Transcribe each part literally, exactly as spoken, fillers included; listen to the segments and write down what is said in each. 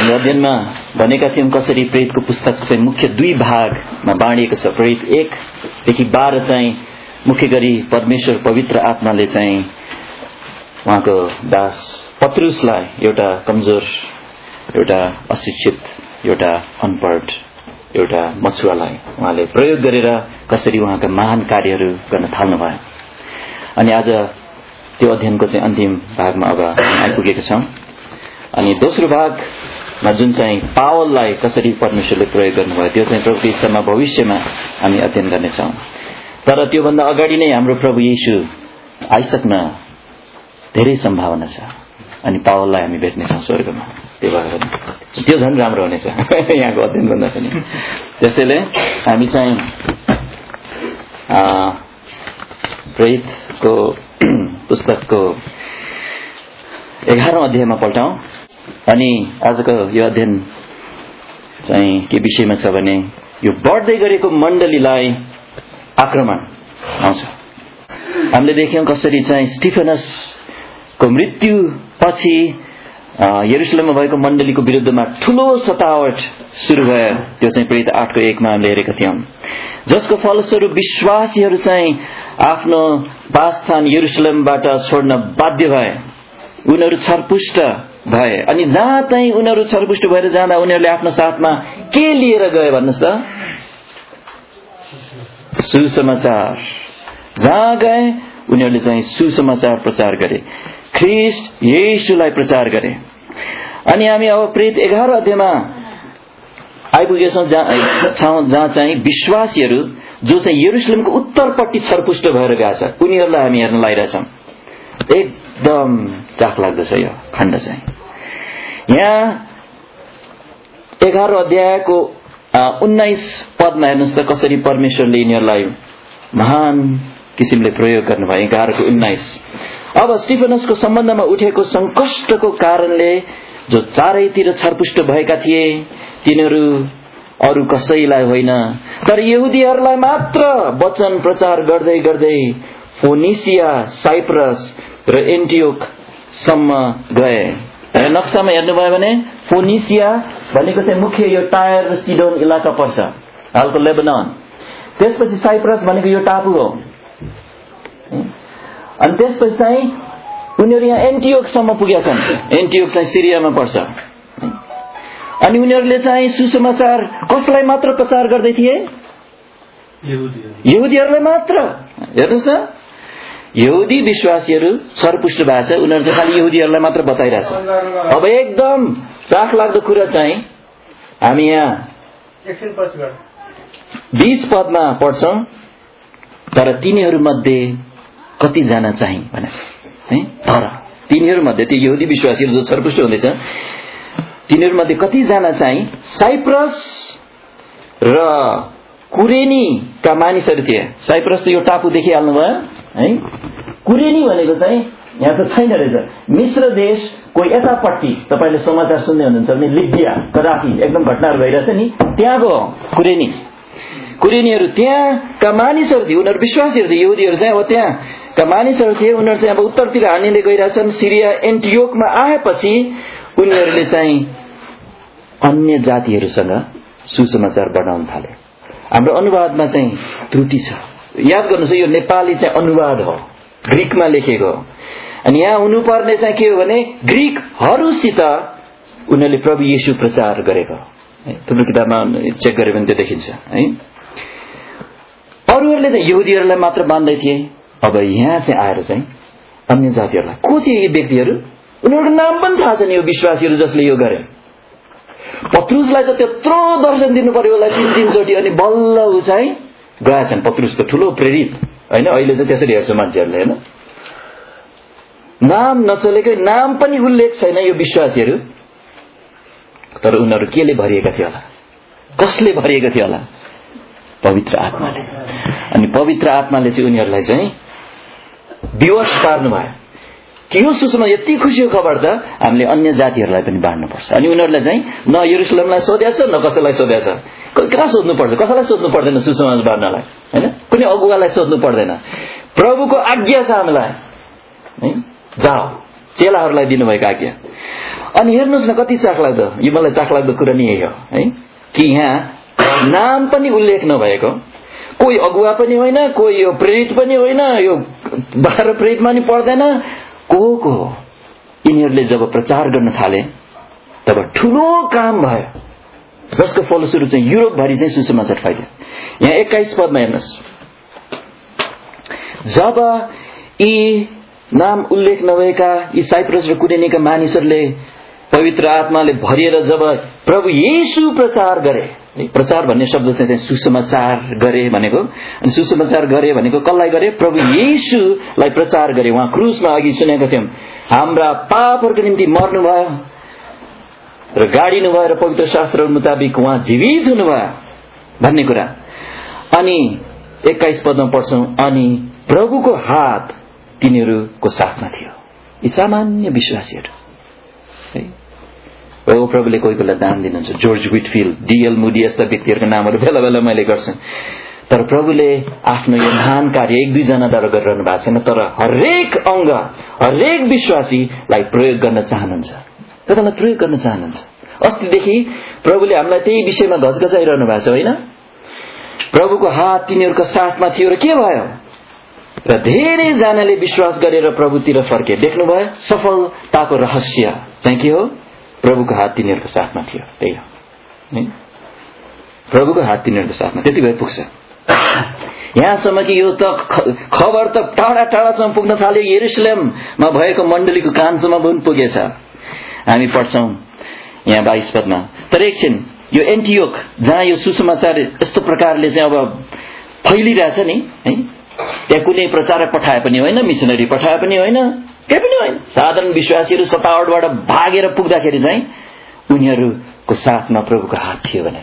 हामीले अध्ययनमा भनेका थियौं कसरी प्रेरितको पुस्तक चाहिँ मुख्य दुई भागमा बाँडिएको छ। प्रेरित एक देखि बाह्र चाहिँ मुख्य गरी परमेश्वर पवित्र आत्माले चाहिँ उहाँको दास पत्रुसलाई, एउटा कमजोर, एउटा अशिक्षित, एउटा अनपढ, एउटा मछुवालाई उहाँले प्रयोग गरेर कसरी उहाँका महान कार्यहरू गर्न थाल्नुभयो। अनि आज त्यो अध्ययनको चाहिँ अन्तिम भागमा अब आइपुगेका छौं। अनि दोस्रो भागमा जुन चाहिँ पावललाई कसरी परमेश्वरले प्रयोग गर्नुभयो त्यो चाहिँ प्रभु ईशामा भविष्यमा हामी अध्ययन गर्नेछौं। तर त्योभन्दा अगाडि नै हाम्रो प्रभु येशू आइसक्न धेरै सम्भावना छ अनि पावललाई हामी भेट्नेछौं स्वर्गमा। त्यो भएर त्यो झन् राम्रो हुनेछ यहाँको अध्ययन भन्दा पनि। त्यसैले हामी चाहिँ प्रेरितको पुस्तकको एघारौं अध्यायमा पल्टौं। अनि आजको यो अध्ययन चाहिँ के विषयमा छ भने यो बढ्दै गरेको मण्डलीलाई आक्रमण आउँछ। हामीले देख्यौं कसरी चाहिँ स्टिफेनसको मृत्यु पछि यरुशलेममा भएको मण्डलीको विरुद्धमा ठूलो सतावट सुरु भयो। त्यो चाहिँ प्रेरित आठको एकमा हामीले हेरेका थियौं, जसको फलस्वरूप विश्वासीहरू चाहिँ आफ्नो वासस्थान यरुशलेमबाट छोड्न बाध्य भए। उनीहरू छरपुष्ट भए अनि जहाँ चाहिँ उनीहरू छरपुष्ट भएर जाँदा उनीहरूले आफ्नो साथमा के लिएर गए भन्नुहोस् त? सुसमाचार। जहाँ गए उनीहरूले चाहिँ सुसमाचार प्रचार गरे, ख्रीष्ट येशूलाई प्रचार गरे। अनि हामी अब प्रेरित एघार अध्यायमा आइपुगेछौं जहाँ चाहिँ विश्वासीहरू जो चाहिँ यरुशलेमको उत्तरपट्टि छरपुष्ट भएर गएका छ उनीहरूलाई हामी हेर्न लागिरहेछौं। एकदम चाख लाग्दछ यो खण्ड चाहिँ। यहाँ एघार अध्यायको उन्नाइस पदमा हेर्नुहोस् त कसरी परमेश्वरले यिनीहरूलाई महान किसिमले प्रयोग गर्नुभयो। एघारको उन्नाइस। अब स्टिफेनसको सम्बन्धमा उठेको संकष्टको कारणले जो चारैतिर छरपुष्ट भएका थिए तिनीहरू अरू कसैलाई होइन तर यहुदीहरूलाई मात्र वचन प्रचार गर्दै गर्दै फोनिसिया, साइप्रस र एन्टियोक सम्म गए। नक्सामा हेर्नुभयो भने फोनिसिया भनेको चाहिँ मुख्य यो टायर र सिडोन इलाका पर्छ, हालको लेबनान। त्यसपछि साइप्रस भनेको यो टापु हो। अनि त्यसपछि चाहिँ उनीहरू यहाँ एन्टियोकसम्म पुगेका छन्। एन्टियोक चाहिँ सिरियामा पर्छ। अनि उनीहरूले चाहिँ सुसमाचार कसलाई मात्र प्रचार गर्दै थिए? यहुदीहरूलाई मात्र। हेर्नुहोस् न, यहुदी विश्वासीहरू छरपुष्ट भएको छ, उनीहरू चाहिँ खालि यहुदीहरूलाई मात्र बताइरहेछ। अब एकदम चाख लाग्दो कुरा चाहिँ हामी यहाँ बीस पदमा पढ्छौं, तर तिनीहरू मध्ये कतिजना चाहिँ भनेछ है। तर तिनीहरू मध्ये त्यो यहुदी विश्वासीहरू जो छरपुष्ट हुँदैछ तिनीहरू मध्ये कतिजना चाहिँ साइप्रस र कुरेनीका मानिसहरू थिए। साइप्रस त यो टापु देखिहाल्नु भयो है। कुरेनी भनेको चाहिँ यहाँ त छैन रहेछ। मिश्र देशको यतापट्टि तपाईले समाचार सुन्दै हुनुहुन्छ भने लिबिया, कदाफी एकदम घटनाहरू भइरहेछ नि, त्यहाँको कुरेनी कुरेनीहरू त्यहाँका मानिसहरू थिए। उनीहरू विश्वासीहरू थिए। यहुदीहरू चाहिँ अब त्यहाँका मानिसहरू थिए। उनीहरू चाहिँ अब उत्तरतिर हानिँदै गइरहेछन्। सिरिया एन्टियोकमा आएपछि उनीहरूले चाहिँ अन्य जातिहरूसँग सुसमाचार बढाउन थाले। हाम्रो अनुवादमा चाहिँ त्रुटि छ, याद गर्नुहोस्। यो नेपाली चाहिँ अनुवाद हो, ग्रीकमा लेखेको। अनि यहाँ हुनुपर्ने चाहिँ के हो भने ग्रीकहरूसित उनीहरूले प्रभु येशू प्रचार गरेको। तुम्रो किताबमा चेक गरे भने त्यो देखिन्छ है। अरूहरूले चाहिँ यहुदीहरूलाई मात्र बान्दै थिए। अब यहाँ चाहिँ आएर चाहिँ अन्य जातिहरूलाई को थिए? यी व्यक्तिहरू, उनीहरूको नाम पनि थाहा छैन। यो विश्वासीहरू जसले यो गरे। पत्रुसलाई त त्यत्रो दर्शन दिनु पर्यो होला तीन तीनचोटि, अनि बल्ल ऊ चाहिँ गएछन्। पत्रुसको ठुलो प्रेरित होइन। अहिले चाहिँ त्यसरी हेर्छ मान्छेहरूले होइन। नाम नचलेकै, नाम पनि उल्लेख छैन यो विश्वासीहरू, तर उनीहरू केले भरिएका थिए होला? कसले भरिएका थिए होला? पवित्र आत्माले। अनि पवित्र आत्माले चाहिँ उनीहरूलाई चाहिँ विवश पार्नु भयो कि यो सुसमा यति खुसीको खबर त हामीले अन्य जातिहरूलाई पनि बाँड्नुपर्छ। अनि उनीहरूलाई चाहिँ न यरुशलेमलाई सोधेछ न कसैलाई सोधेछ। कहाँ सोध्नु पर्छ? कसैलाई सोध्नु पर्दैन सुसमाचार बाँड्नलाई हैन। कुनै अगुवालाई सोध्नु पर्दैन। प्रभुको आज्ञा छ हामीलाई है, जाऊ चेलाहरूलाई दिनुभएको आज्ञा। अनि हेर्नुहोस् न कति चाखलाग्दो, यो मलाई चाखलाग्दो कुरा नि यही हो है, कि यहाँ नाम पनि उल्लेख नभएको, कोही अगुवा पनि होइन, कोही यो प्रेरित पनि होइन, यो बाह्र प्रेरितमा नि पर्दैन, को को यिनीहरूले जब प्रचार गर्न थाले तब ठूलो काम भयो, जसको फलस्वरूप चाहिँ युरोपभरि चाहिँ सुसमाचार फैल्यो। यहाँ एक्काइस पदमा हेर्नुहोस्, जब यी नाम उल्लेख नभएका यी साइप्रस र कुरेनीका मानिसहरूले पवित्र आत्माले भरिएर जब प्रभु येशू प्रचार गरे, प्रचार भन्ने शब्द चाहिँ सुसमाचार गरे भनेको, अनि सुसमाचार गरे भनेको कसलाई गरे? प्रभु येशूलाई प्रचार गरे। उहाँ क्रुसमा अघि सुनेको थियौं, हाम्रा पापहरूको निम्ति मर्नुभयो र गाडिनुभयो र पवित्र शास्त्र मुताबिक उहाँ जीवित हुनुभयो भन्ने कुरा। अनि एक्काइस पदमा पढ्छौं, अनि प्रभुको हात तिनीहरूको साथमा थियो। यी सामान्य विश्वासीहरू है, ओ प्रभुले कोही बेला दान दिनुहुन्छ। जर्ज विटफिल्ड, डीएल मुडी यस्ता व्यक्तिहरूको नामहरू बेला बेला मैले गर्छु। तर प्रभुले आफ्नो यो महान कार्य एक दुईजनाद्वारा गरिरहनु भएको छैन, तर हरेक अङ्ग, हरेक विश्वासीलाई प्रयोग गर्न चाहनुहुन्छ, तपाईँलाई प्रयोग गर्न चाहनुहुन्छ। अस्तिदेखि प्रभुले हामीलाई त्यही विषयमा घचघचाइरहनु भएको छ होइन? प्रभुको हात तिनीहरूको साथमा थियो र के भयो? र धेरैजनाले विश्वास गरेर प्रभुतिर फर्के। देख्नुभयो, सफलताको रहस्य चाहिँ के हो? प्रभुको हात तिनीहरूको साथमा थियो। त्यही हो, प्रभुको हात तिनीहरूको साथमा। त्यति भए पुग्छ। यहाँसम्म कि यो त खबर त टाढा टाढासम्म पुग्न थाल्यो, यरुशलेममा भएको मण्डलीको कानसम्म पनि पुगेछ। हामी पढ्छौं यहाँ बाइस पदमा, तर एकछिन यो एन्टियोक जहाँ यो सुसमाचार यस्तो प्रकारले चाहिँ अब फैलिरहेछ नि है, त्यहाँ कुनै प्रचारक पठाए पनि होइन, मिसनरी पठाए पनि होइन, केही पनि होइन, साधारण विश्वासीहरू सतावटबाट भागेर पुग्दाखेरि चाहिँ उनीहरूको साथमा प्रभुको हात थियो भनेछ।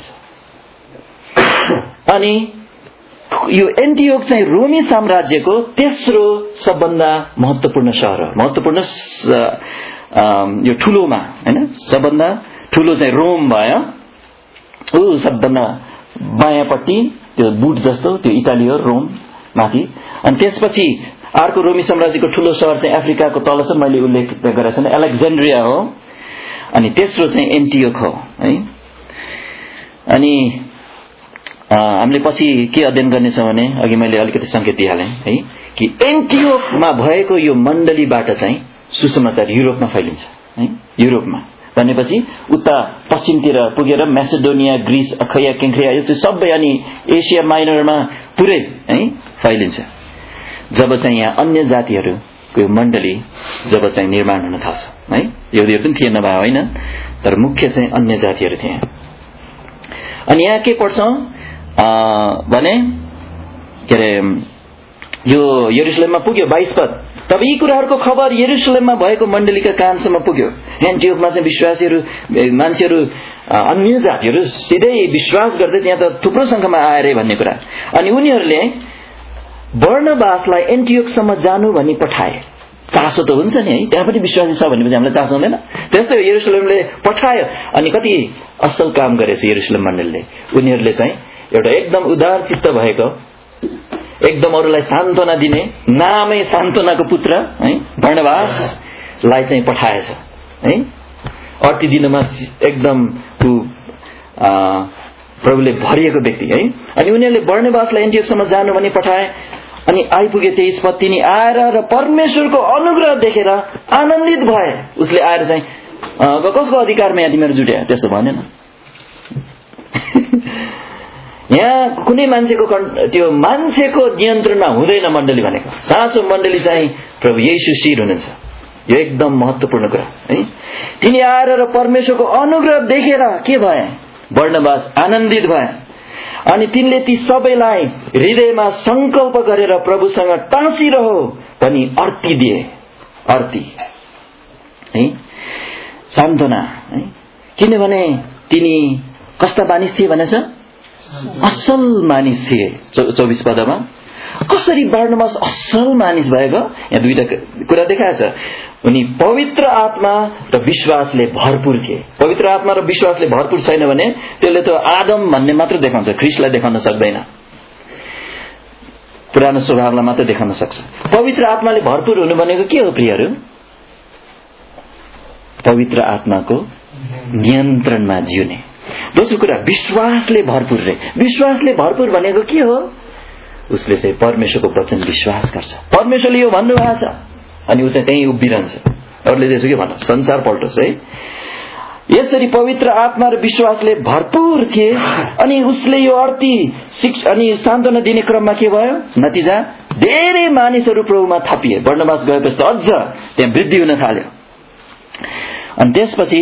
अनि यो एन्टियोक चाहिँ रोमी साम्राज्यको तेस्रो सबभन्दा महत्वपूर्ण सहर हो। महत्वपूर्ण यो ठूलोमा होइन, सबभन्दा ठूलो चाहिँ रोम भयो, ऊ सबभन्दा बायाँपट्टि त्यो बुट जस्तो त्यो इटाली हो, रोम माथि। अनि त्यसपछि अर्को रोमी साम्राज्यको ठूलो सहर चाहिँ अफ्रिकाको तलसम्म मैले उल्लेख गरेको छु, एलेक्जेन्ड्रिया हो। अनि तेस्रो चाहिँ एन्टियोक हो है। अनि हामीले पछि के अध्ययन गर्नेछौँ भने, अघि मैले अलिकति संकेत दिइहालेँ है, कि एन्टियोकमा भएको यो मण्डलीबाट चाहिँ सुसमाचार युरोपमा फैलिन्छ है। युरोपमा भनेपछि उता पश्चिमतिर पुगेर मेसिडोनिया, ग्रीस, अखैया, केङ्क्रिया यो चाहिँ सबै, अनि एसिया माइनरमा पुरै है फैलिन्छ। जब चाहिँ यहाँ अन्य जातिहरूको यो मण्डली जब चाहिँ निर्माण हुन थाल्छ है, यहुदीहरू पनि थिएन भए होइन, तर मुख्य चाहिँ अन्य जातिहरू थिए। अनि यहाँ के पढ्छौं भने, के अरे यो यरुशलेममा पुग्यो, बाइस पद, तब यी कुराहरूको खबर यरुशलेममा भएको मण्डलीका कानसम्म पुग्यो। एन्टियोकमा चाहिँ विश्वासीहरू, मान्छेहरू, अन्य जातिहरू सिधै विश्वास गर्दै त्यहाँ त थुप्रो संख्यामा आए भन्ने कुरा। अनि उनीहरूले बर्नबासलाई एन्टियोकसम्म जानु भनी पठाए। चासो त हुन्छ नि है, त्यहाँ पनि विश्वासी छ भनेपछि हामीलाई चासो हुँदैन। त्यस्तै यरुशलेमले पठायो। अनि कति असल काम गरेछ यरुशलेम मण्डलीले। उनीहरूले चाहिँ एउटा एकदम उदार चित्त भएको, एकदम अरूलाई सान्त्वना दिने, नामै सान्त्वनाको पुत्र है बर्नबासलाई चाहिँ पठाएछ है। अति दिनमा एकदम ऊ प्रभुले भरिएको व्यक्ति है। अनि उनीहरूले बर्नबासलाई एन्टियोकसम्म जानु भनी पठाए। अनि आइपुगे तेइस पद, तिनी आएर र परमेश्वरको अनुग्रह देखेर आनन्दित भए। उसले आएर चाहिँ कसको अधिकारमा यहाँ तिमीहरू जुट्या, त्यस्तो भनेन। यहाँ कुनै मान्छेको त्यो मान्छेको नियन्त्रणमा हुँदैन मण्डली भनेको। साँचो मण्डली चाहिँ प्रभु येशू शिर हुनुहुन्छ। यो एकदम महत्त्वपूर्ण कुरा है। तिनी आएर र परमेश्वरको अनुग्रह देखेर के भए? बर्नबास आनन्दित भए। अनि तिनले ती सबैलाई हृदयमा संकल्प गरेर प्रभुसँग टाँसिरहो भनी अर्ती दिए। अर्ती है, सान्त्वना है। किनभने तिनी कस्ता मानिस थिए भनेछ? असल मानिस थिए। चौबीस पदमा कसरी बर्नबास असल मानिस भएको? यहाँ दुईटा कुरा देखाएछ। उनी पवित्र आत्मा र विश्वासले भरपूर थिए। पवित्र आत्मा र विश्वासले भरपूर छैन भने त्यसले त आदम भन्ने मात्र देखाउँछ, ख्रिस्टलाई देखाउन सक्दैन। पुरानो स्वभावलाई मात्र देखाउन सक्छ। पवित्र आत्माले भरपूर हुनु भनेको के हो प्रियहरू? पवित्र आत्माको नियन्त्रणमा जिउने। दोस्रो कुरा विश्वासले भरपूर रे। विश्वासले भरपूर भनेको के हो? उसले चाहिँ परमेश्वरको वचन विश्वास गर्छ। परमेश्वरले यो भन्नुभएको छ अनि ऊ चाहिँ त्यही उभिरहन्छ। अरूले त्यसो के भन्नु, संसार पल्टोस् है। यसरी पवित्र आत्मा र विश्वासले भरपूर थिए अनि उसले यो अर्थी शिक्षा अनि सान्त्वना दिने क्रममा के भयो? नतिजा धेरै मानिसहरू प्रभुमा थपिए। बर्नबास गएपछि अझ त्यहाँ वृद्धि हुन थाल्यो। अनि त्यसपछि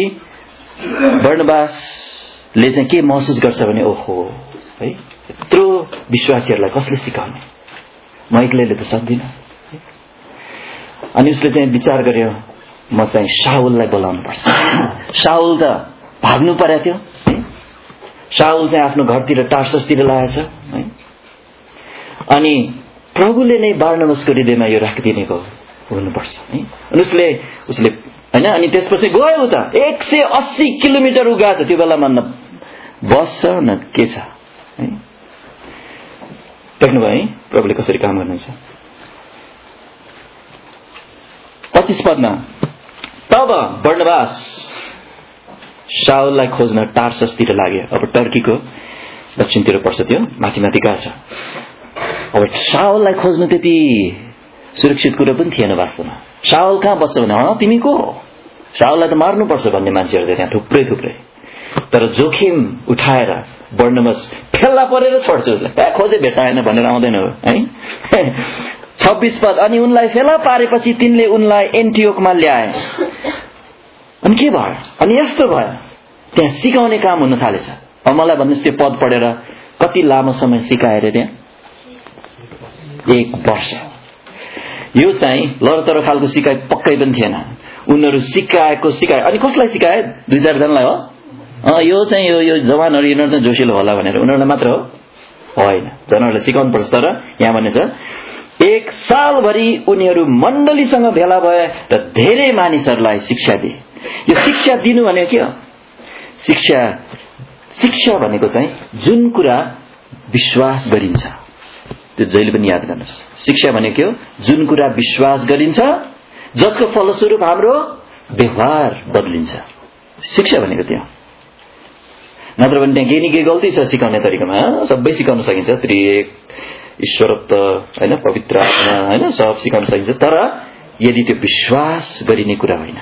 बर्नबासले चाहिँ के महसुस गर्छ भने ओहो है, यत्रो विश्वासीहरूलाई कसले सिकाउने, म एक्लैले त सक्दिनँ। अनि उसले चाहिँ विचार गर्यो म चाहिँ शाउललाई बोलाउनु पर्छ। शाउल त भाग्नु पर्या थियो है। शाउल चाहिँ आफ्नो घरतिर टार्ससतिर लागेछ है। अनि प्रभुले नै बारनबासको हृदयमा यो राखिदिनेको हुनुपर्छ है। अनि उसले उसले हैन अनि त्यसपछि गयो उता एक सय अस्सी किलोमिटर उ गएको। त्यो बेलामा न बस छ न के छ है। देख्नुभयो है प्रभुले कसरी काम गर्नुहुन्छ। पच्चीस पदमा तब बर्नबास शाउललाई खोज्न टार्ससतिर लाग्यो। अब टर्कीको दक्षिणतिर पर्छ, त्यो माथि माथि गएको छ। अब शाउललाई खोज्नु त्यति सुरक्षित कुरो पनि थिएन वास्तवमा। शाउल कहाँ बस्छ भने ह तिमी को हो, शाउललाई त मार्नुपर्छ भन्ने मान्छेहरू त्यहाँ थुप्रै थुप्रै। तर जोखिम उठाएर बर्नबास फेला परेर छोड्छ उसलाई। ए खोजे भेटाएन भनेर आउँदैन है। छब्बीस पद अनि उनलाई फेला पारेपछि तिनले उनलाई एन्टियोकमा ल्याए। अनि के भयो? अनि यस्तो भयो त्यहाँ सिकाउने काम हुन थालेछ। अब मलाई भन्नुहोस् त्यो पद पढेर कति लामो समय सिकाएर त्यहाँ? एक वर्ष। यो चाहिँ लरतर खालको सिकाइ पक्कै पनि थिएन। उनीहरू सिकाएको सिकाए। अनि कसलाई सिकाए? दुई चारजनालाई हो। अँ यो चाहिँ यो यो जवानहरू यिनीहरू चाहिँ जोसिलो होला भनेर उनीहरूलाई मात्र हो? होइन, जनावरलाई सिकाउनु पर्छ। तर यहाँ भनेछ एक सालभरि उनीहरू मण्डलीसँग भेला भए र धेरै मानिसहरूलाई शिक्षा दिए। यो शिक्षा दिनु भनेको के हो? शिक्षा शिक्षा भनेको चाहिँ जुन कुरा विश्वास गरिन्छ त्यो जहिले पनि याद गर्नुहोस्। शिक्षा भनेको के हो? जुन कुरा विश्वास गरिन्छ जसको फलस्वरूप हाम्रो व्यवहार बदलिन्छ। शिक्षा भनेको त्यो। नत्र भने त्यहाँ केही न केही गल्ती छ सिकाउने तरिकामा। सबै सिकाउन सकिन्छ, त्रिएक ईश्वरत्व हैन, पवित्र आत्मा हैन, सब सिकाउन सकिन्छ। तर यदि त्यो विश्वास गरिने कुरा होइन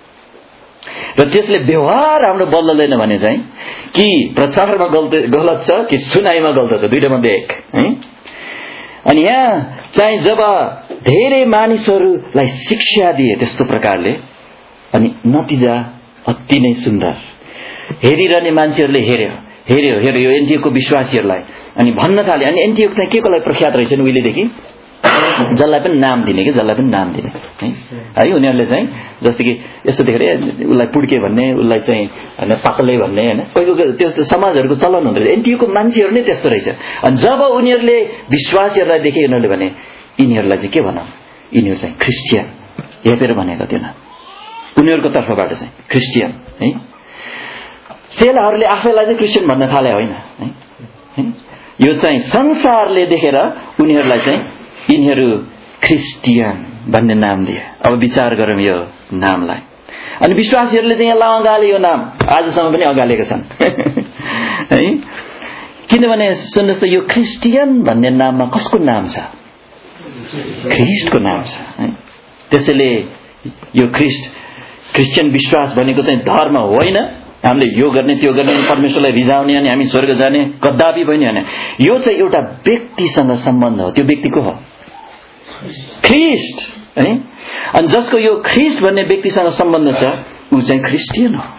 र त्यसले व्यवहार हाम्रो बदल्दैन भने चाहिँ कि प्रचारमा गलत छ कि सुनाइमा गलत छ, दुईटा मध्ये एक है। अनि यहाँ चाहिँ जब धेरै मानिसहरूलाई शिक्षा दिए त्यस्तो प्रकारले, अनि नतिजा अति नै सुन्दर। हेरिरहने मान्छेहरूले हेर्यो हेर्यो हेर्यो यो एन्टियोकको विश्वासीहरूलाई अनि भन्न थाले। अनि एन्टियोक चाहिँ के को लागि प्रख्यात रहेछ नि उहिलेदेखि? जसलाई पनि नाम दिने कि जसलाई पनि नाम दिने है। है उनीहरूले चाहिँ जस्तो कि यस्तो देखेर उसलाई पुड्के भन्ने, उसलाई चाहिँ होइन पाकले भन्ने होइन, कोही कोही त्यस्तो समाजहरूको चलन हुँदो रहेछ। एन्टियोकको मान्छेहरू नै त्यस्तो रहेछ। अनि जब उनीहरूले विश्वासीहरूलाई देखे उनीहरूले भने यिनीहरूलाई चाहिँ के भनौँ, यिनीहरू चाहिँ क्रिस्चियन हेपेर भनेको थिएन, उनीहरूको तर्फबाट चाहिँ क्रिस्चियन है। चेलाहरूले आफैलाई चाहिँ क्रिस्चियन भन्न थाले होइन है। यो चाहिँ संसारले देखेर उनीहरूलाई चाहिँ यिनीहरू क्रिस्चियन भन्ने नाम दिए। अब विचार गरौँ यो नामलाई। अनि विश्वासीहरूले चाहिँ यसलाई अँगाले, यो नाम आजसम्म पनि अँगालेका छन् है। किनभने सुन्नुहोस् त यो क्रिस्चियन भन्ने नाममा कसको नाम छ? ख्रिस्टको नाम छ है। त्यसैले यो ख्रिस्ट क्रिस्चियन विश्वास भनेको चाहिँ धर्म होइन, हामीले यो गर्ने त्यो गर्ने परमेश्वरलाई रिझाउने अनि हामी स्वर्ग जाने कदापि पनि होइन। यो चाहिँ एउटा व्यक्तिसँग सम्बन्ध हो। त्यो व्यक्ति को हो? ख्रिस्ट है। अनि जसको यो ख्रिस्ट भन्ने व्यक्तिसँग सम्बन्ध छ ऊ चाहिँ क्रिस्चियन हो।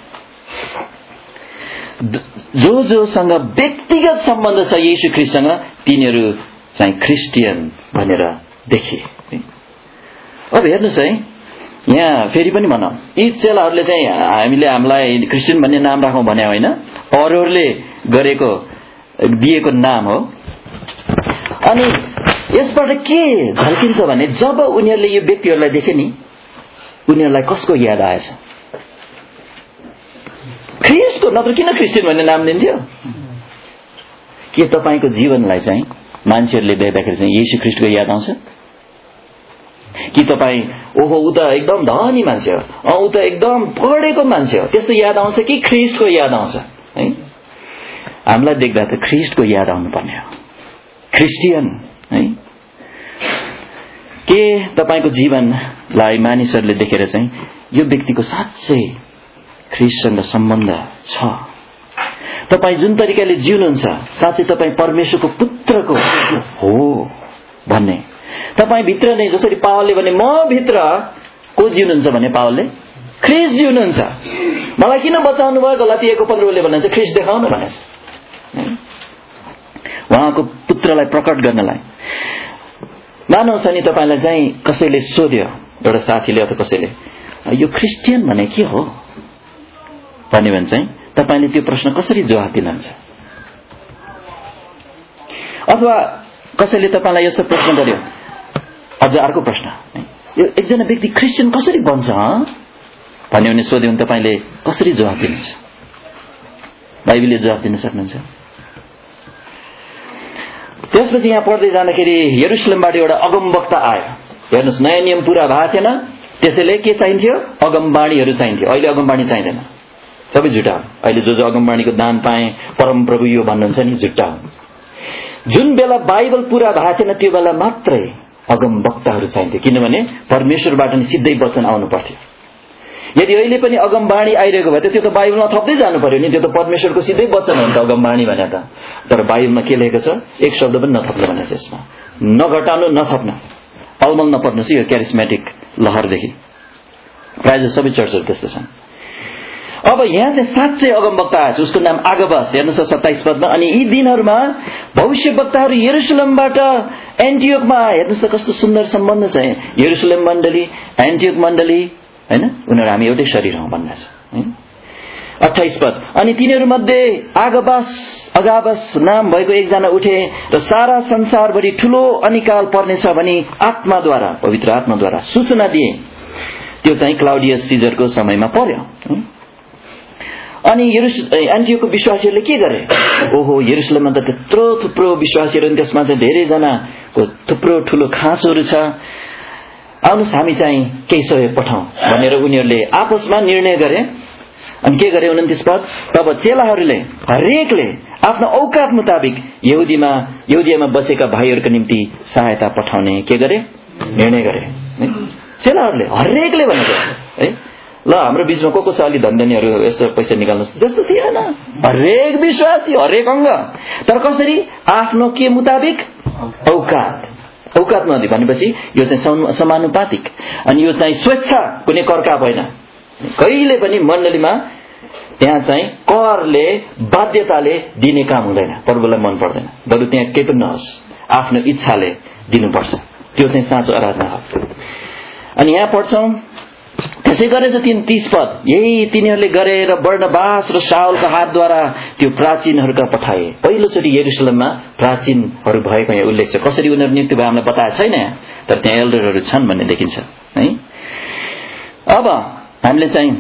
जो जोसँग व्यक्तिगत सम्बन्ध छ येशू ख्रिस्टसँग तिनीहरू चाहिँ क्रिस्चियन भनेर देखिए। अब हेर्नुहोस् है, यहाँ फेरि पनि भनौँ यी चेलाहरूले चाहिँ हामीले हामीलाई क्रिस्चियन भन्ने नाम राखौँ भने होइन, अरूहरूले गरेको दिएको नाम हो। अनि यसबाट के झल्किन्छ भने जब उनीहरूले यो व्यक्तिहरूलाई देखे नि उनीहरूलाई कसको याद आएछ? ख्रिस्टको। नत्र किन क्रिस्चियन भन्ने नाम दिन्थ्यो? के तपाईँको जीवनलाई चाहिँ मान्छेहरूले देख्दाखेरि चाहिँ येशू ख्रिस्टको याद आउँछ? कि तपाईँ ओहो ऊ त एकदम धनी मान्छे हो, ऊ त एकदम पढेको मान्छे हो, त्यस्तो याद आउँछ कि ख्रिस्टको याद आउँछ है? हामीलाई देख्दा त ख्रिस्टको याद आउनुपर्ने हो, क्रिस्चियन है। के तपाईँको जीवनलाई मानिसहरूले देखेर चाहिँ यो व्यक्तिको साँच्चै ख्रिस्टसँग सम्बन्ध छ, तपाईँ जुन तरिकाले जिउनुहुन्छ साँच्चै तपाईँ परमेश्वरको पुत्रको हो भन्ने, तपाईँ भित्र नै जसरी पावलले भने म भित्र को जिउनुहुन्छ भने पावलले ख्रिस्ट जिउनुहुन्छ, मलाई किन बचाउनु भयो गलाती एक पन्ध्रले भन्नुहुन्छ ख्रिस्ट देखाउनु भनेछ उहाँको पुत्रलाई प्रकट गर्नलाई। मानव छ नि तपाईँलाई चाहिँ कसैले सोध्यो, एउटा साथीले अथवा कसैले यो क्रिस्चियन भने के हो भन्यो भने चाहिँ तपाईँले त्यो प्रश्न कसरी जवाफ दिनुहुन्छ? अथवा कसैले तपाईँलाई यस्तो प्रश्न गर्यो, अझ अर्को प्रश्न, यो एकजना व्यक्ति क्रिस्चियन कसरी बन्छ भन्यो भने सोध्यो भने तपाईँले कसरी जवाफ दिनुहुन्छ? बाइबलले जवाफ दिन सक्नुहुन्छ? त्यसपछि यहाँ पढ्दै जाँदाखेरि यरुशलेमबाट एउटा अगमवक्ता आयो। हेर्नुहोस्, नयाँ नियम पूरा भएको थिएन, त्यसैले के चाहिन्थ्यो? अगमबाणीहरू चाहिन्थ्यो। अहिले अगमबाणी चाहिँदैन, सबै झुटा हो। अहिले जो जो अगमबाणीको दान पाए परमप्रभु यो भन्नुहुन्छ नि, झुट्टा हो। जुन बेला बाइबल पूरा भएको थिएन त्यो बेला मात्रै अगमवक्ताहरू चाहिन्थ्यो, किनभने परमेश्वरबाट नि सिधै वचन आउनु पर्थ्यो। यदि अहिले पनि अगमबाणी आइरहेको भए त त्यो त बाइबलमा थप्दै जानु पर्यो नि, त्यो त परमेश्वरको सिधै वचन हो नि त अगमबाणी भने त। तर बाइबलमा के लेखेको छ? एक शब्द पनि नथप्नु भनेको छ यसमा, नघटाउनु नथप्नु। अलमल नपर्नुहोस् यो क्यारिस्मेटिक लहरदेखि, प्रायः सबै चर्चहरू त्यस्तो छन्। अब यहाँ चाहिँ साँच्चै अगमवक्ता आएछ, उसको नाम आगबस। हेर्नुहोस् सत्ताइस पदमा, अनि यी दिनहरूमा भविष्यवक्ताहरू यरुशलेमबाट एन्टियोकमा आए। हेर्नुहोस् त कस्तो सुन्दर सम्बन्ध छ, यरुशलेम मण्डली एन्टियोक मण्डली हैन, उनीहरू हामी एउटै शरीर हौ भन्ने छ। अट्ठाइस पद, अनि तिनीहरूमध्ये आगबस अगाबस नाम भएको एकजना उठे र सारा संसारभरि ठूलो अनिकाल पर्नेछ भनी आत्माद्वारा, पवित्र आत्माद्वारा सूचना दिए। त्यो चाहिँ क्लाउडियस सिजरको समयमा पर्यो। अनि एन्टियोकको विश्वासीहरूले के गरे? ओहो, यरुशलेममा त त्यत्रो थुप्रो विश्वासीहरू, त्यसमा चाहिँ धेरैजनाको थुप्रो ठूलो खाँचोहरू छ, आउनुहोस् हामी चाहिँ केही सहयोग पठाउँ भनेर उनीहरूले आपसमा निर्णय गरे। अनि के गरे? उन्तिस पद, तब चेलाहरूले हरेकले आफ्नो औकात मुताबिक यहुदीमा यहुदियामा बसेका भाइहरूका निम्ति सहायता पठाउने के गरे? निर्णय गरे। चेलाहरूले हरेकले भनेको है, ल हाम्रो बीचमा को को छ अलि धनधनीहरू यसो पैसा निकाल्नुहोस्, त्यस्तो थिएन। हरेक विश्वासी, हरेक अङ्ग। तर कसरी? आफ्नो के मुताबिक? औकात। औकात नदी भनेपछि यो चाहिँ समानुपातिक, अनि यो चाहिँ स्वेच्छा, कुनै करका होइन। कहिले पनि मण्डलीमा त्यहाँ चाहिँ करले बाध्यताले दिने काम हुँदैन, प्रभुलाई मन पर्दैन। बरु त्यहाँ केही पनि नहोस्, आफ्नो इच्छाले दिनुपर्छ, त्यो चाहिँ साँचो आराधना हो। अनि यहाँ पढ्छौँ, त्यसै गरेछ तीन तीस पद, यही तिनीहरूले गरेर बर्नबास र शाउलको हातद्वारा त्यो प्राचीनहरूका पठाए। पहिलोचोटि यरुशलेममा प्राचीनहरू भएको यहाँ उल्लेख छ। कसरी उनीहरू नियुक्ति भयो हामीलाई बताएको छैन, तर त्यहाँ एल्डरहरू छन् भन्ने देखिन्छ है। अब हामीले चाहिँ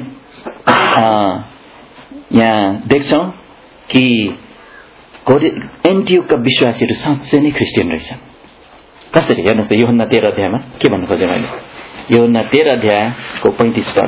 यहाँ देख्छौँ कि एन्टियोकका विश्वासीहरू साँच्चै नै क्रिस्चियन रहेछन्। कसरी? हेर्नुहोस् त, यूहन्ना तेह्र अध्यायमा के भन्नु खोजेँ मैले? यूहन्ना तेह्र अध्यायको पैंतीस पद,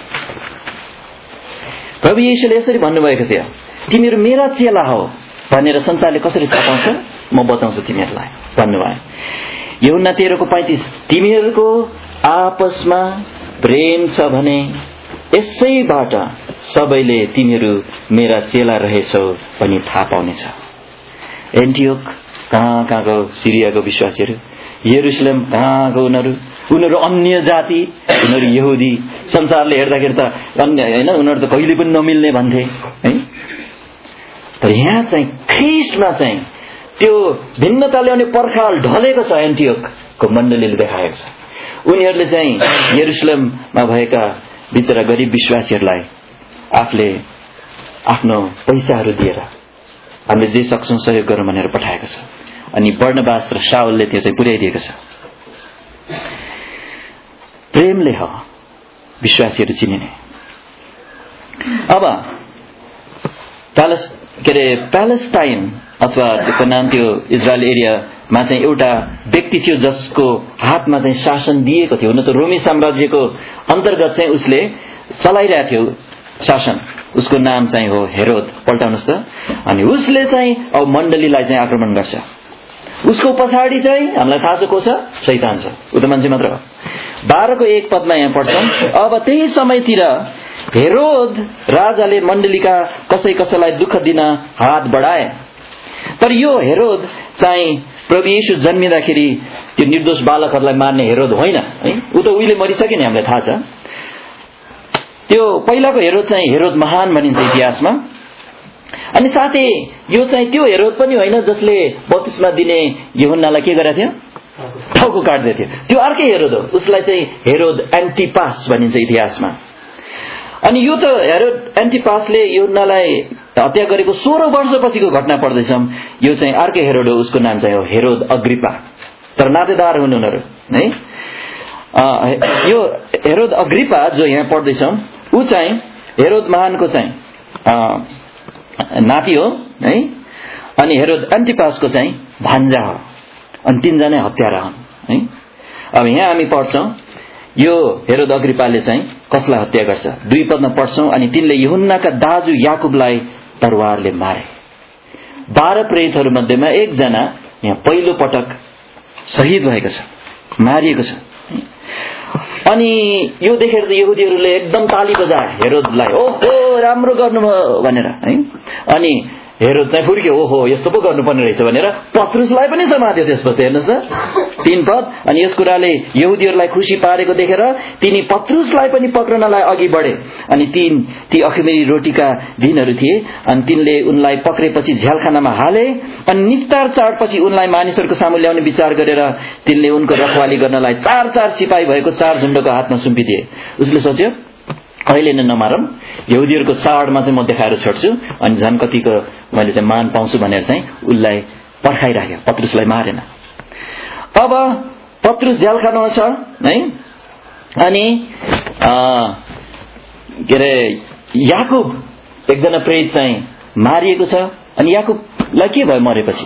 प्रभु येशूले यसरी भन्नुभएको थियो, तिमीहरू मेरा चेला हो भनेर संसारले कसरी थाहा पाउँछ? म बताउँछु तिमीहरूलाई भन्नुभयो। यूहन्ना तेह्रको पैंतीस, तिमीहरूको आपसमा प्रेम छ भने यसैबाट सबैले तिमीहरू मेरा चेला रहेछौ भनी थाहा पाउनेछ। एन्टियोक कहाँ कहाँको सिरियाको विश्वासीहरू, यरुशलेम कहाँको उनीहरू, उनीहरू अन्य जाति, उनीहरू यहुदी। संसारले हेर्दाखेरि त अन्य होइन, उनीहरू त कहिले पनि नमिल्ने भन्थे है। तर यहाँ चाहिँ ख्रिस्टमा चाहिँ त्यो भिन्नता ल्याउने पर्खाल ढलेको छ। एन्टियोकको मण्डलीले देखाएको छ। उनीहरूले चाहिँ यरुशलेममा भएका बिचरा गरिब विश्वासीहरूलाई आफूले आफ्नो पैसाहरू दिएर हामीले जे सक्छौँ सहयोग गरौँ भनेर पठाएको छ। अनि बर्नबास र शाउलले त्यो चाहिँ पुर्याइदिएको छ। प्रेमले हो विश्वासीहरू चिनिने। अब प्यालेस के अरे प्यालेस्टाइन अथवा त्यो नाम त्यो इजरायल एरियामा चाहिँ एउटा व्यक्ति थियो जसको हातमा चाहिँ शासन दिएको थियो। हुन त रोमी साम्राज्यको अन्तर्गत चाहिँ उसले चलाइरहेको थियो शासन। उसको नाम चाहिँ हो हेरोद। पल्टाउनुहोस् त। अनि उसले चाहिँ अब मण्डलीलाई चाहिँ आक्रमण गर्छ। उसको पछाडि चाहिँ हामीलाई थाहा छ को छ? शैतान छ। ऊ त मान्छे मात्र हो। बाह्रको एक पदमा यहाँ पढ्छौं, अब त्यही समयतिर हेरोद राजाले मण्डलीका कसै कसैलाई दुःख दिन हात बढाए। तर यो हेरोद चाहिँ प्रभु येशू जन्मिँदाखेरि त्यो निर्दोष बालकहरूलाई मार्ने हेरोद होइन है। ऊ त उहिले मरिसक्यो नि, हामीलाई थाहा छ। त्यो पहिलाको हेरोद चाहिँ हेरोद महान भनिन्छ इतिहासमा। अनि साथै यो चाहिँ त्यो हेरोद पनि होइन जसले बत्तिसमा दिने यूहन्नालाई के गरेको थियो? टाउको काट्दै थियो। त्यो अर्कै हेरोद हो। उसलाई चाहिँ हेरोद एन्टिपास भनिन्छ इतिहासमा। अनि यो त हेरोद एन्टिपासले यूहन्नालाई हत्या गरेको सोह्र वर्षपछिको घटना पढ्दैछौं। यो चाहिँ अर्कै हेरोद हो। उसको नाम चाहिँ हो हेरोद अग्रिपा। तर नातेदार हुन् उनीहरू है। यो हेरोद अग्रिपा जो यहाँ पढ्दैछौं ऊ चाहिँ हेरोद महानको चाहिँ नाति हो है। अनि हेरोद एन्टिपासको चाहिँ भान्जा हो। अनि तीनजना हत्यारा हुन् है। अब यहाँ हामी पढ्छौं यो हेरोद अग्रिपाले चाहिँ कसलाई हत्या गर्छ? दुई पदमा पढ्छौं, अनि तिनले यूहन्नाका दाजु याकुबलाई तरवारले मारे। बाह्र प्रेरितहरू मध्येमा एकजना यहाँ पहिलो पटक शहीद भएको छ, मारिएको छ। अनि यो देखेर त यहुदीहरूले एकदम ताली बजाए हेरोदलाई, ओहो राम्रो गर्नुभयो भनेर है। अनि हेरोद चाहिँ फुर्क्यो, ओहो यस्तो पो गर्नुपर्ने रहेछ भनेर पत्रुसलाई पनि समात्यो। त्यसपछि हेर्नुहोस् त तीन पद। अनि यस कुराले यहुदीहरूलाई खुसी पारेको देखेर तिनी पत्रुसलाई पनि पक्रनलाई अघि बढे। अनि तीन ती अखमेरी रोटीका दिनहरू थिए। अनि तिनले उनलाई पक्रेपछि झ्यालखानामा हाले। अनि निस्तार चाडपछि उनलाई मानिसहरूको सामु ल्याउने विचार गरेर तिनले उनको रखवाली गर्नलाई चार चार सिपाही भएको चार झुण्डको हातमा सुम्पिदिए। उसले सोच्यो अहिले नै नमारौं, यहुदीहरूको चाडमा चाहिँ म देखाएर छोड्छु, अनि झन् कतिको मैले चाहिँ मान पाउँछु भनेर चाहिँ उसलाई पर्खाइराख्यो। पत्रुसलाई मारेन। अब पत्रुस झ्यालखानामा छ है। अनि के अरे याकुब एकजना प्रेरित चाहिँ मारिएको छ। अनि याकुबलाई के भयो मरेपछि?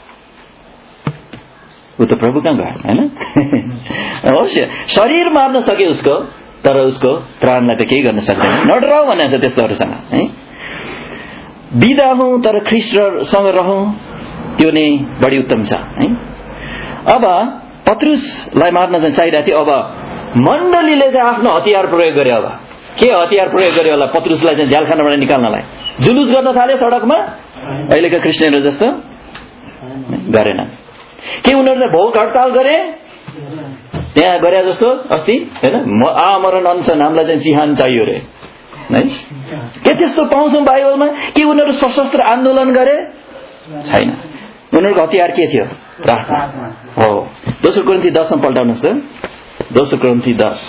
ऊ त प्रभु कहाँ गयो होइन। अवश्य शरीर मार्न सक्यो उसको, तर उसको प्राणलाई त केही गर्न सक्दैन। नडराउ भनेको छ त्यस्तोहरूसँग है। बिदा हौं तर ख्रीष्टसँग रहौं, त्यो नै बढी उत्तम छ है। अब पत्रुसलाई मार्न चाहिँ चाहिरहेको थियो। अब मण्डलीले चाहिँ आफ्नो हतियार प्रयोग गर्यो। अब के हतियार प्रयोग गर्यो होला? पत्रुसलाई चाहिँ झ्यालखानाबाट निकाल्नलाई जुलुस गर्न थाले सडकमा। अहिलेका क्रिस्चियनहरू जस्तो गरेन। के उनीहरूले भोक हडताल गरे? त्यहाँ गरे जस्तो अस्ति हैन, आमरण अनसन, हामीलाई चाहिँ चिहान चाहियो रे है। के त्यस्तो पाउँछौं बाइबलमा? के उनीहरू सशस्त्र आन्दोलन गरे? छैन। उनीहरूको हतियार के थियो? प्रार्थना हो। दोस्रो कोरिन्थी दसमा पल्टाउनुहोस् त। दोस्रो कोरिन्थी दस।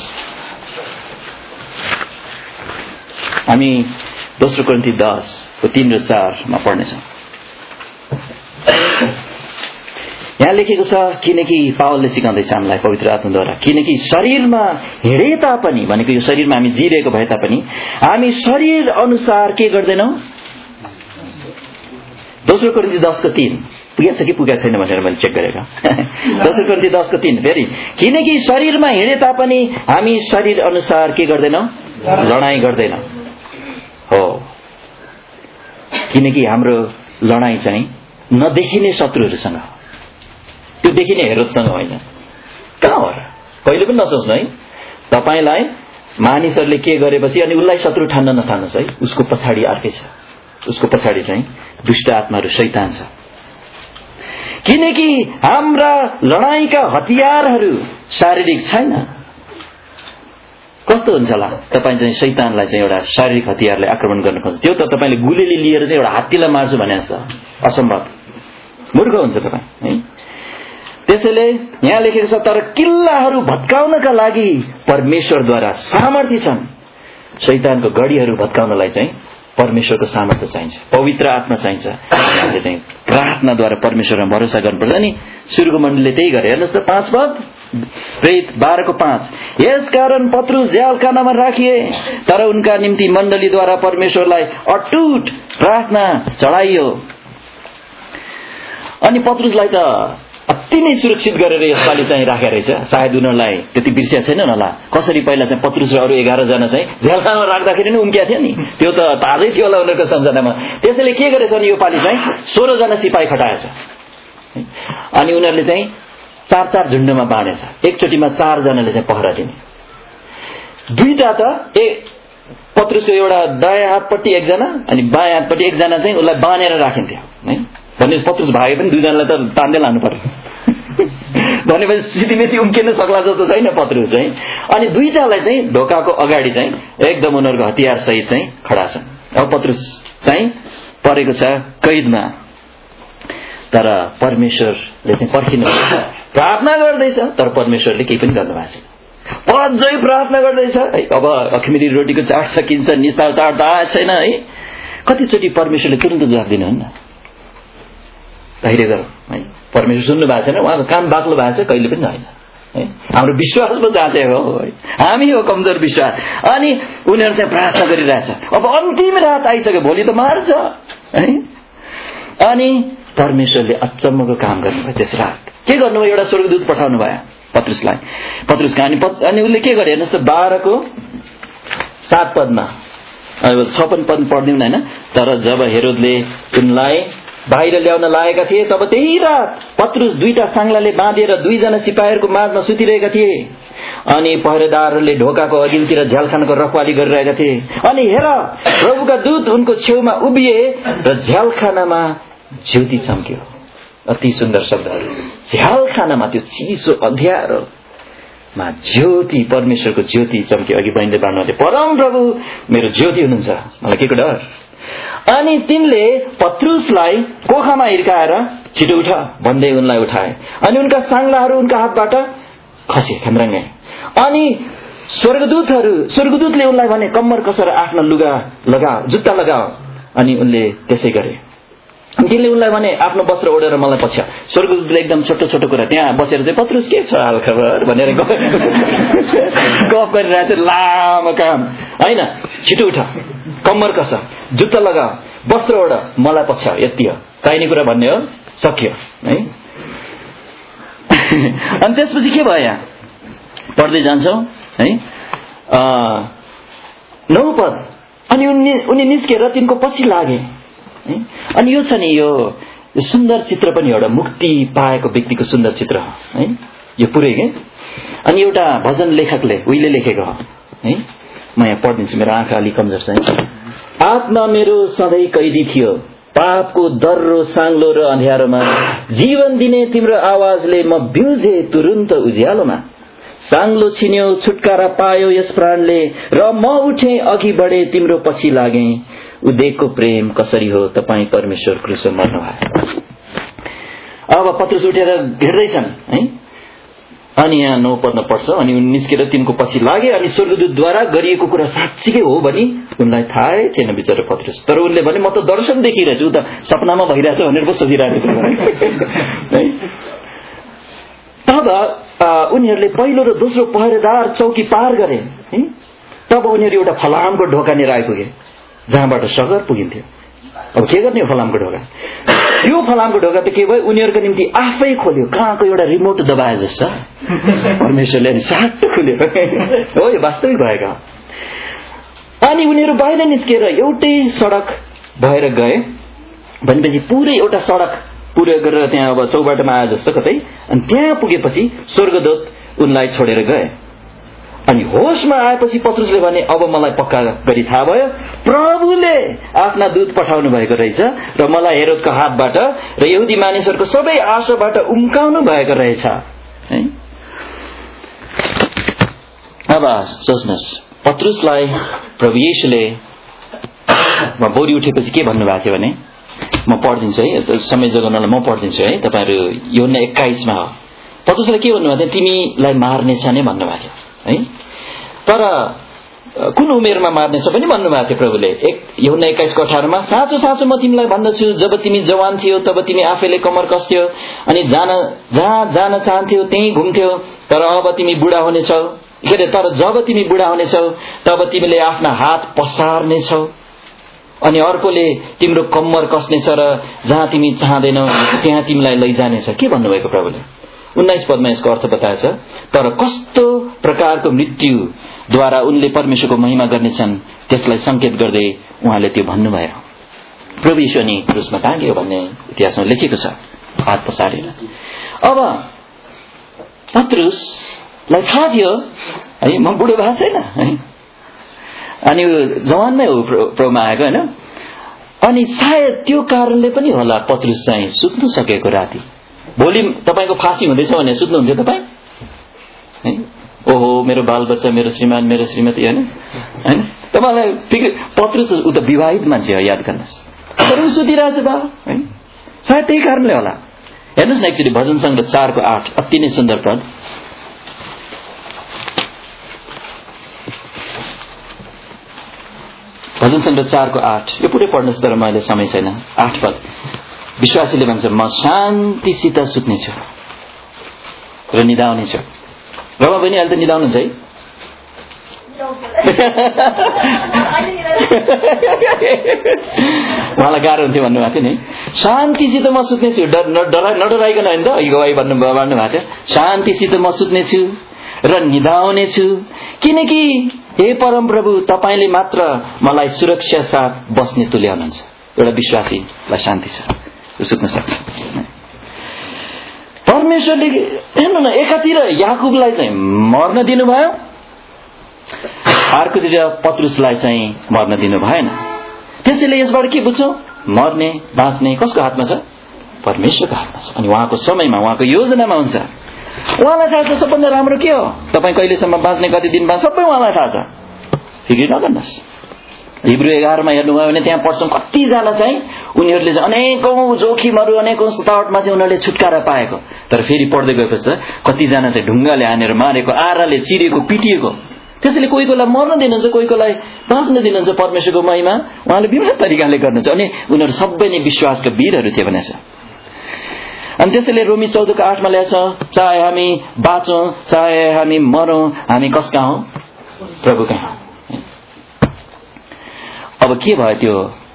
हामी दोस्रो कोरिन्थी दसको तीन र चारमा पढ्नेछौँ। यहाँ लेखेको छ, किनकि पावलले सिकाउँदैछ हामीलाई पवित्र आत्माद्वारा, किनकि शरीरमा हिँडे तापनि, भनेको यो शरीरमा हामी जिरहेको भए तापनि हामी शरीर अनुसार के गर्दैनौं? दोस्रो कोरिन्थी दसको तीन पुगेछ कि पुगेको छैन भनेर मैले चेक गरेको। दोस्रो कोरिन्थी दसको तीन फेरि, किनकि शरीरमा हिँडे तापनि हामी शरीर अनुसार के गर्दैनौं? लडाईँ गर्दैनौं। हो, किनकि हाम्रो लडाईँ चाहिँ नदेखिने शत्रुहरूसँग, त्यो देखिने हेरोदसँग होइन। कहाँ हो र? कहिले पनि नसोच्नु है। तपाईलाई मानिसहरूले के गरेपछि अनि उसलाई शत्रु ठान्न नथाल्नुहोस् है। उसको पछाडि अर्कै छ। उसको पछाडि चाहिँ दुष्ट आत्माहरू, शैतान छ। किनकि हाम्रा लडाईँका हतियारहरू शारीरिक छैन। कस्तो हुन्छ होला? तपाईँ चाहिँ शैतानलाई चाहिँ एउटा शारीरिक हतियारले आक्रमण गर्न खोज्छ। त्यो त तपाईँले गुलीले लिएर चाहिँ एउटा हात्तीलाई मार्छु भने जस्तो असम्भव, मूर्ख हुन्छ तपाईँ है। त्यसैले यहाँ लेखेको छ, तर किल्लाहरू भत्काउनका लागि परमेश्वरद्वारा सामर्थ्य छन्। शैतानको गढीहरू भत्काउनलाई चाहिँ परमेश्वरको सामर्थ्य चाहिन्छ, पवित्र आत्मा चाहिन्छ। हामीले चाहिँ प्रार्थनाद्वारा परमेश्वरमा भरोसा गर्नुपर्छ। अनि सुरुको मण्डलीले त्यही गरे। हेर्नुहोस् त पाँच पद, प्रेरित बाह्रको पाँच, यसकारण पत्रुस जेलखानामा राखिए, तर उनका निम्ति मण्डलीद्वारा परमेश्वरलाई अटुट प्रार्थना चढाइयो। अनि पत्रुसलाई त अति नै सुरक्षित गरेर यसपालि चाहिँ राखेको रहेछ। सायद उनीहरूलाई त्यति बिर्सिया छैन होला कसरी पहिला चाहिँ पत्रुस र अरू एघार जना चाहिँ जेलखानामा राख्दाखेरि नै उम्किया थियो नि, त्यो त ताजै थियो होला उनीहरूको सम्झनामा। त्यसैले के गरेछ अनि यो पालि चाहिँ सोह्र जना सिपाही खटाएछ। अनि उनीहरूले चाहिँ चार चार झुण्डमा बाँडेछ, एकचोटिमा चारजनाले चाहिँ पहरा दिने। दुईटा त एक पत्रुसको एउटा दायाँ हातपट्टि एकजना अनि बायाँ हातपट्टि एकजना चाहिँ उसलाई बाँधेर राखिन्थ्यो है। भने पत्रुस भागे पनि दुईजनालाई त तान्दै लानु पर्यो भनेपछि सिधीमेसी उम्किन सक्ला जस्तो छैन पत्रुस चाहिँ। अनि दुईटालाई चाहिँ ढोकाको अगाडि चाहिँ एकदम उनीहरूको हतियार सहित चाहिँ खडा छन्। अब पत्रुस चाहिँ परेको छ कैदमा, तर परमेश्वरले चाहिँ पर्खिनु प्रार्थना गर्दैछ, तर परमेश्वरले केही पनि गर्नु भएको छैन। अझै प्रार्थना गर्दैछ है। अब अखिमिरी रोटीको चाट सकिन्छ, निस्तार चाट आएको छैन है। कतिचोटि परमेश्वरले तुरन्त जवाफ दिनुहुन्न, धैर्य गरौँ है। परमेश्वर सुन्नु भएको छैन, उहाँको कान बाक्लो भएको छ, कहिले पनि होइन है। हाम्रो विश्वास पो जाँचेको हो है, हामी हो कमजोर विश्वास। अनि उनीहरू चाहिँ प्रार्थना गरिरहेछ। अब अन्तिम रात आइसक्यो, भोलि त मार्छ है। अनि परमेश्वरले अचम्मको काम गर्नुभयो त्यस रात। के गर्नुभयो, एउटा स्वर्गदूत पठाउनु भयो पत्रुसलाई, पत्रुस कहानी। अनि उसले के गरे हेर्नुहोस् त, बाह्रको सात पदमा, अब छपन्न पद पढ्दिउँ होइन। तर जब हेरोदले उनलाई बाहिर ल्याउन लागेका थिए, तब त्यही रात पत्रुस दुईटा सांग्लाले बाँधिएर दुईजना सिपाहीहरूको माझमा सुतिरहेका थिए। अनि पहरेदारहरूले ढोकाको अघिल्तिर झ्यालखानाको रखवाली गरिरहेका थिए। अनि हेर, प्रभुका दूत उनको छेउमा उभिए र झ्यालखानामा ज्योति चम्क्यो। अति सुन्दर शब्दहरू। झ्यालखानामा त्यो चिसो अँध्यारोमा ज्योति, परमेश्वरको ज्योति चम्क्यो। अघि बहिनीले बाँड्नु, परम प्रभु मेरो ज्योति हुनुहुन्छ, मलाई के को डर। अनि तिनले पत्रुसलाई कोखामा हिर्काएर छिटो उठ भन्दै उनलाई उठाए। अनि उनका सांग्लाहरू उनका हातबाट खसे खन्द्राङ्गे। अनि स्वर्गदूतहरू स्वर्गदूतले उनलाई भने, कम्मर कसेर आफ्नो लुगा लगाओ, जुत्ता लगाओ। अनि उनले त्यसै गरे। तिनले उनलाई भने, आफ्नो वस्त्र ओढेर मलाई पछ्या। स्वर्गदूतले एकदम छोटो छोटो कुरा त्यहाँ बसेर चाहिँ, पत्रुस के छ हाल खबर भनेर गफ गरिरहेको थियो। लामो काम होइन, छिटो उठ, कम्मर कस, जुत्ता लगा, वस्त्र ओढ, मलाई पछ्या, यति हो, चाहिने कुरा भन्ने हो, सक्यो है। अनि त्यसपछि के भयो, यहाँ पढ्दै जान्छौ है। नौ पद, अनि उनी निस्केर तिनको पछि लागे। अनि यो छ नि, यो सुन्दर चित्र पनि एउटा मुक्ति पाएको व्यक्तिको सुन्दर चित्र हो है यो पुरै के। अनि एउटा भजन लेखकले उहिले लेखेको हो है, म यहाँ पढ्दिन्छु, मेरो आँखा अलि कमजोर छ। आत्मा मेरो सधैँ कैदी थियो, पापको दर्रो साङ्लो र अँध्यारोमा, जीवन दिने तिम्रो आवाजले म बिउजे तुरुन्त उज्यालोमा। साङ्लो छिन्यो, छुटकारा पायो यस प्राणले, र म उठे अघि बढे तिम्रो पछि लागे। उदेकको प्रेम कसरी हो, तपाईँ परमेश्वर क्रुसमा मर्नुभयो। अब पत्रुस उठेर हेर्दैछन् है। अनि यहाँ नौ पदमा पढ्छ, अनि उनी निस्केर तिनको पछि लागे। अनि स्वर्गदूतद्वारा गरिएको कुरा साँच्चीकै हो भनी उनलाई थाहै थिएन बिचरा पत्रुस। तर उनले भने, म त दर्शन देखिरहेछु, ऊ त सपनामा भइरहेछ भनेर पो सोचिरहेको थियो। तब उनीहरूले पहिलो र दोस्रो पहरेदार चौकी पार गरे है। तब उनीहरू एउटा फलामको ढोकानिर आइपुगे, जहाँबाट सगर पुगिन्थ्यो। अब के गर्ने फलामको ढोका, यो फलामको ढोका त के भयो, उनीहरूको निम्ति आफै खोल्यो, कहाँको एउटा रिमोट दबाए जस्तो परमेश्वरले साट खुल्यो हो, यो वास्तविक भएका। अनि उनीहरू बाहिर निस्केर एउटै सडक भएर गए। भनेपछि पुरै एउटा सडक पुरै गरेर त्यहाँ अब चौबाटोमा आए जस्तो कतै। अनि त्यहाँ पुगेपछि स्वर्गदूत उनलाई छोडेर गए। अनि होशमा आएपछि पत्रुसले भने, अब मलाई पक्का गरी थाहा भयो, प्रभुले आफ्ना दूत पठाउनु भएको रहेछ र मलाई हेरोदको हातबाट र यहुदी मानिसहरूको सबै आशाबाट उम्काउनु भएको रहेछ है। अब सोच्नुहोस्, पत्रुसलाई प्रभु येशूले भोलि उठेपछि के भन्नुभएको थियो भने, म पढिदिन्छु है, समय जोगाउनलाई म पढिदिन्छु है। तपाईँहरू यूहन्ना एक्काइसमा हो। पत्रुसलाई के भन्नुभएको थियो, तिमीलाई मार्नेछ नै भन्नुभएको थियो है। तर कुन उमेरमा मार्नेछ पनि भन्नुभएको थियो प्रभुले। एक यूहन्ना एक्काइसको अठारमा साँचो साँचो म तिमीलाई भन्दछु, जब तिमी जवान थियौ तब तिमी आफैले कमर कस्थ्यौ अनि जान जहाँ जान चाहन्थ्यौ त्यही घुम्थ्यौ, तर अब तिमी बुढा हुनेछौ के अरे तर जब तिमी बुढा हुनेछौ तब तिमीले आफ्ना हात पसार्नेछौ अनि अर्कोले तिम्रो कम्मर कस्नेछ र जहाँ तिमी चाहँदैनौ त्यहाँ तिमीलाई लैजानेछ। के भन्नुभएको प्रभुले? उन्नाइस पदमा यसको अर्थ बताएछ। तर कस्तो प्रकारको मृत्युद्वारा उनले परमेश्वरको महिमा गर्नेछन् त्यसलाई संकेत गर्दै उहाँले त्यो भन्नुभयो। प्रभु यीशु नि क्रुसमा टाँगियो भन्ने इतिहासमा लेखेको छ, हात पसारेर। अब पत्रुसलाई थाहा थियो है म बुढो भएको छैन है, अनि जवानमै हो प्रभुमा आएको हैन। अनि सायद त्यो कारणले पनि होला पत्रुस चाहिँ सुत्नु सकेको राति। भोलि तपाईको फाँसी हुँदैछ भने सुत्नुहुन्थ्यो तपाईँ? ओहो मेरो बालबच्चा, मेरो श्रीमान, मेरो श्रीमती हैन हैन तपाईलाई पत्रुस उ त विवाहित मान्छे हो, याद गर्नुहोस्। तर उ सुतिरहेछ बा है, सायद त्यही कारणले होला। हेर्नुहोस् न एकचोटि भजन सङ्ग्रह चारको आठ, अति नै सुन्दर पद। भजन सङ्ग्रह चारको आठ, यो पुरै पढ्नुहोस् तर मैले समय छैन। आठ पद विश्वासीले भन्छ म शान्तिसित सुत्नेछु र निदाउनेछु। रमा बहिनी अहिले त निदाउनुहुन्छ है? उहाँलाई गाह्रो हुन्थ्यो भन्नुभएको थियो नि। शान्तिसित म सुत्नेछु, नडराइकन होइन त, गवाई भन्नु भन्नुभएको थियो। शान्तिसित म सुत्नेछु र निदाउनेछु किनकि हे परम प्रभु तपाईले मात्र मलाई सुरक्षा साथ बस्ने तुल्याउनुहुन्छ। एउटा विश्वासीलाई शान्ति छ, सुत्न सक्छ। परमेश्वरले हेर्नु न, एकातिर याकुबलाई चाहिँ मर्न दिनुभयो, अर्कोतिर पत्रुसलाई चाहिँ मर्न दिनु भएन। त्यसैले यसबाट के बुझ्छौं? मर्ने बाँच्ने कसको हातमा छ? परमेश्वरको हातमा छ। अनि उहाँको समयमा, उहाँको योजनामा हुन्छ। उहाँलाई थाहा छ सबभन्दा राम्रो के हो, तपाईँ कहिलेसम्म बाँच्ने, कति दिन बाँच्ने, सबै उहाँलाई थाहा छ। फिक्र नगर्नुहोस्। हिब्रू एघारमा हेर्नुभयो भने त्यहाँ पढ्छौँ कतिजना चाहिँ उनीहरूले चाहिँ अनेकौं जोखिमहरू, अनेकौं सतावटमा चाहिँ उनीहरूले छुटकारा पाएको। तर फेरि पढ्दै गएपछि त कतिजना चाहिँ ढुङ्गाले हानेर मारेको, आराले चिरेको, पिटिएको। त्यसैले कोही कोहीलाई मर्न दिनुहुन्छ, कोही कोहीलाई बाँच्न दिनुहुन्छ। परमेश्वरको महिमा उहाँले विभिन्न तरिकाले गर्नुहुन्छ। अनि उनीहरू सबै नै विश्वासका वीरहरू थिए भनेछ। अनि त्यसैले रोमी चौधको आठमा ल्याएछ, चाहे हामी बाँचौं चाहे हामी मरौं, हामी कसका हौं? प्रभुका हौं। अब के भयो त्यो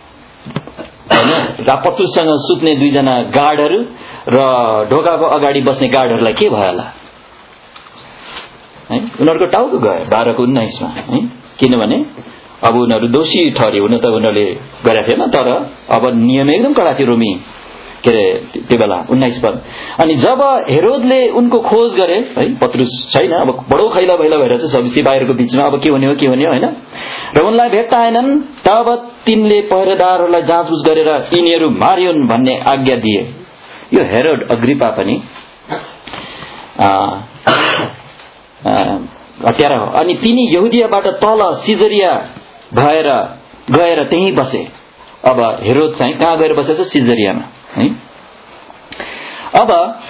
हैन? पत्रुससँग सुत्ने दुईजना गार्डहरू र ढोकाको अगाडि बस्ने गार्डहरूलाई के भयो होला है? उनीहरूको टाउको गयो बाह्रको उन्नाइसमा है। किनभने अब उनीहरू दोषी ठहरे, हुन त उनीहरूले गरेका थिएन, तर अब नियम एकदम कडा थियो रोमी के अरे त्यो बेला उन्नाइस पद। अनि जब हेरोदले उनको खोज गरे है, पत्रुस छैन, अब बडो खैला भैला भएर चाहिँ सब सिपाहीहरूको बिचमा अब के हुने हो के हुने हो हैन, र उनलाई भेट्टाएनन्। तब तिनले पहरेदारहरूलाई जाँचबुझ गरेर यिनीहरू मारियोन् भन्ने आज्ञा दिए। यो हेरोद अग्रिपा पनि हत्यारा हो। अनि तिनी यहुदियाबाट तल सिजरिया भएर गएर त्यही बसे। अब हेरोद चाहिँ कहाँ गएर बसेछ? सिजरियामा है। अब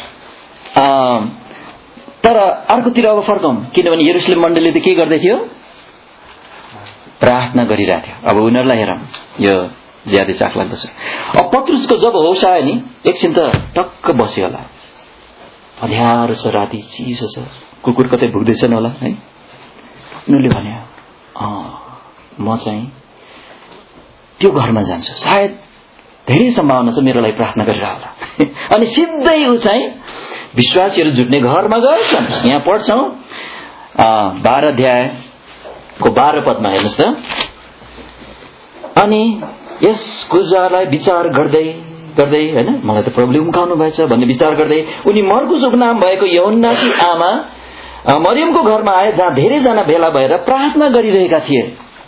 तर अर्कोतिर अब फर्कौं, किनभने यरुशलेम मण्डलीले त के गर्दै थियो? प्रार्थना गरिरहेको थियो। अब उनीहरूलाई हेरौं, यो ज्यादै चाख लाग्दछ। अब पत्रुसको जब होस आयो नि, एकछिन त टक्क बस्यो होला। अँध्यारो छ, राति चिसो छ, कुकुर कतै भुक्दैछन् होला है। उनीहरूले भन्यो अँ म चाहिँ त्यो घरमा जान्छु, सायद धेरै सम्भावना छ मेरो लागि प्रार्थना गरेर होला। अनि सिधै उ चाहिँ विश्वासीहरू जुट्ने घरमा गएछन्। यहाँ पढ्छौं बाह्र अध्यायको बाह्र पदमा हेर्नुहोस् त। अनि यस कुरालाई विचार गर्दै गर्दै हैन, मलाई त प्रभुले उम्काउनु भएछ भन्ने विचार गर्दै उनी मर्कुस उपनाम भएको यूहन्नाकी आमा मरियमको घरमा आए, जहाँ धेरैजना भेला भएर प्रार्थना गरिरहेका थिए।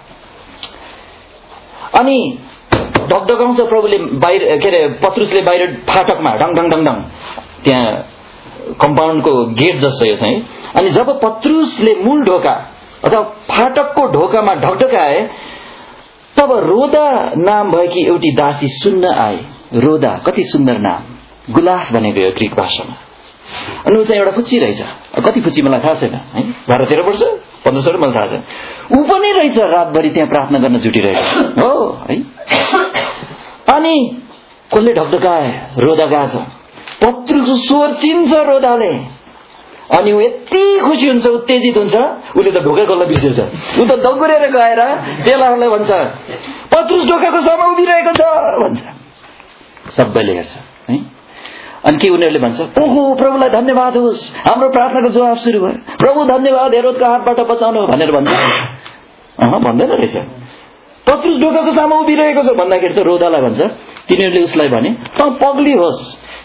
अनि ढकढकाउँछ प्रभुले बाहिर के अरे पत्रुसले बाहिर फाटकमा ढङ ढङ ढङ ढङ, त्यहाँ कम्पाउन्डको गेट जस्तो यो चाहिँ। अनि जब पत्रुसले मूल ढोका अथवा फाटकको ढोकामा ढकढकाए, तब रोदा नाम भएकी एउटी दासी सुन्न आए। रोदा कति सुन्दर नाम, गुलाफ भनेको यो ग्रीक भाषामा। अनि ऊ चाहिँ एउटा फुच्ची रहेछ। कति फुच्ची मलाई थाहा छैन है, बाह्र तेह्र वर्ष पन्ध्र मलाई थाहा छ। ऊ पनि रहेछ रातभरि त्यहाँ प्रार्थना गर्न जुटिरहेको हो है। अनि कसले ढकढकाए? रोदा गएको छ। पत्रुसको स्वर चिन्छ रोदाले। अनि ऊ यति खुसी हुन्छ, उत्तेजित हुन्छ, उसले त ढोका खोल्न बिर्सेछ। ऊ त दगुरेर गएर चेलाहरूलाई भन्छ, पत्रुस ढोकाको सामु उभिरहेको छ भन्छ। सबैले हेर्छ है। अनि के उनीहरूले भन्छ, ओहो प्रभुलाई धन्यवाद होस्, हाम्रो प्रार्थनाको जवाब सुरु भयो, प्रभु धन्यवाद हेरोदको हातबाट बचाउनु भनेर भन्छ। अह भन्दैन रहेछ। पत्रुस ढोकाको सामु उभिरहेको छ भन्दाखेरि त रोदालाई भन्छ, तिनीहरूले उसलाई भने त पग्ली होस्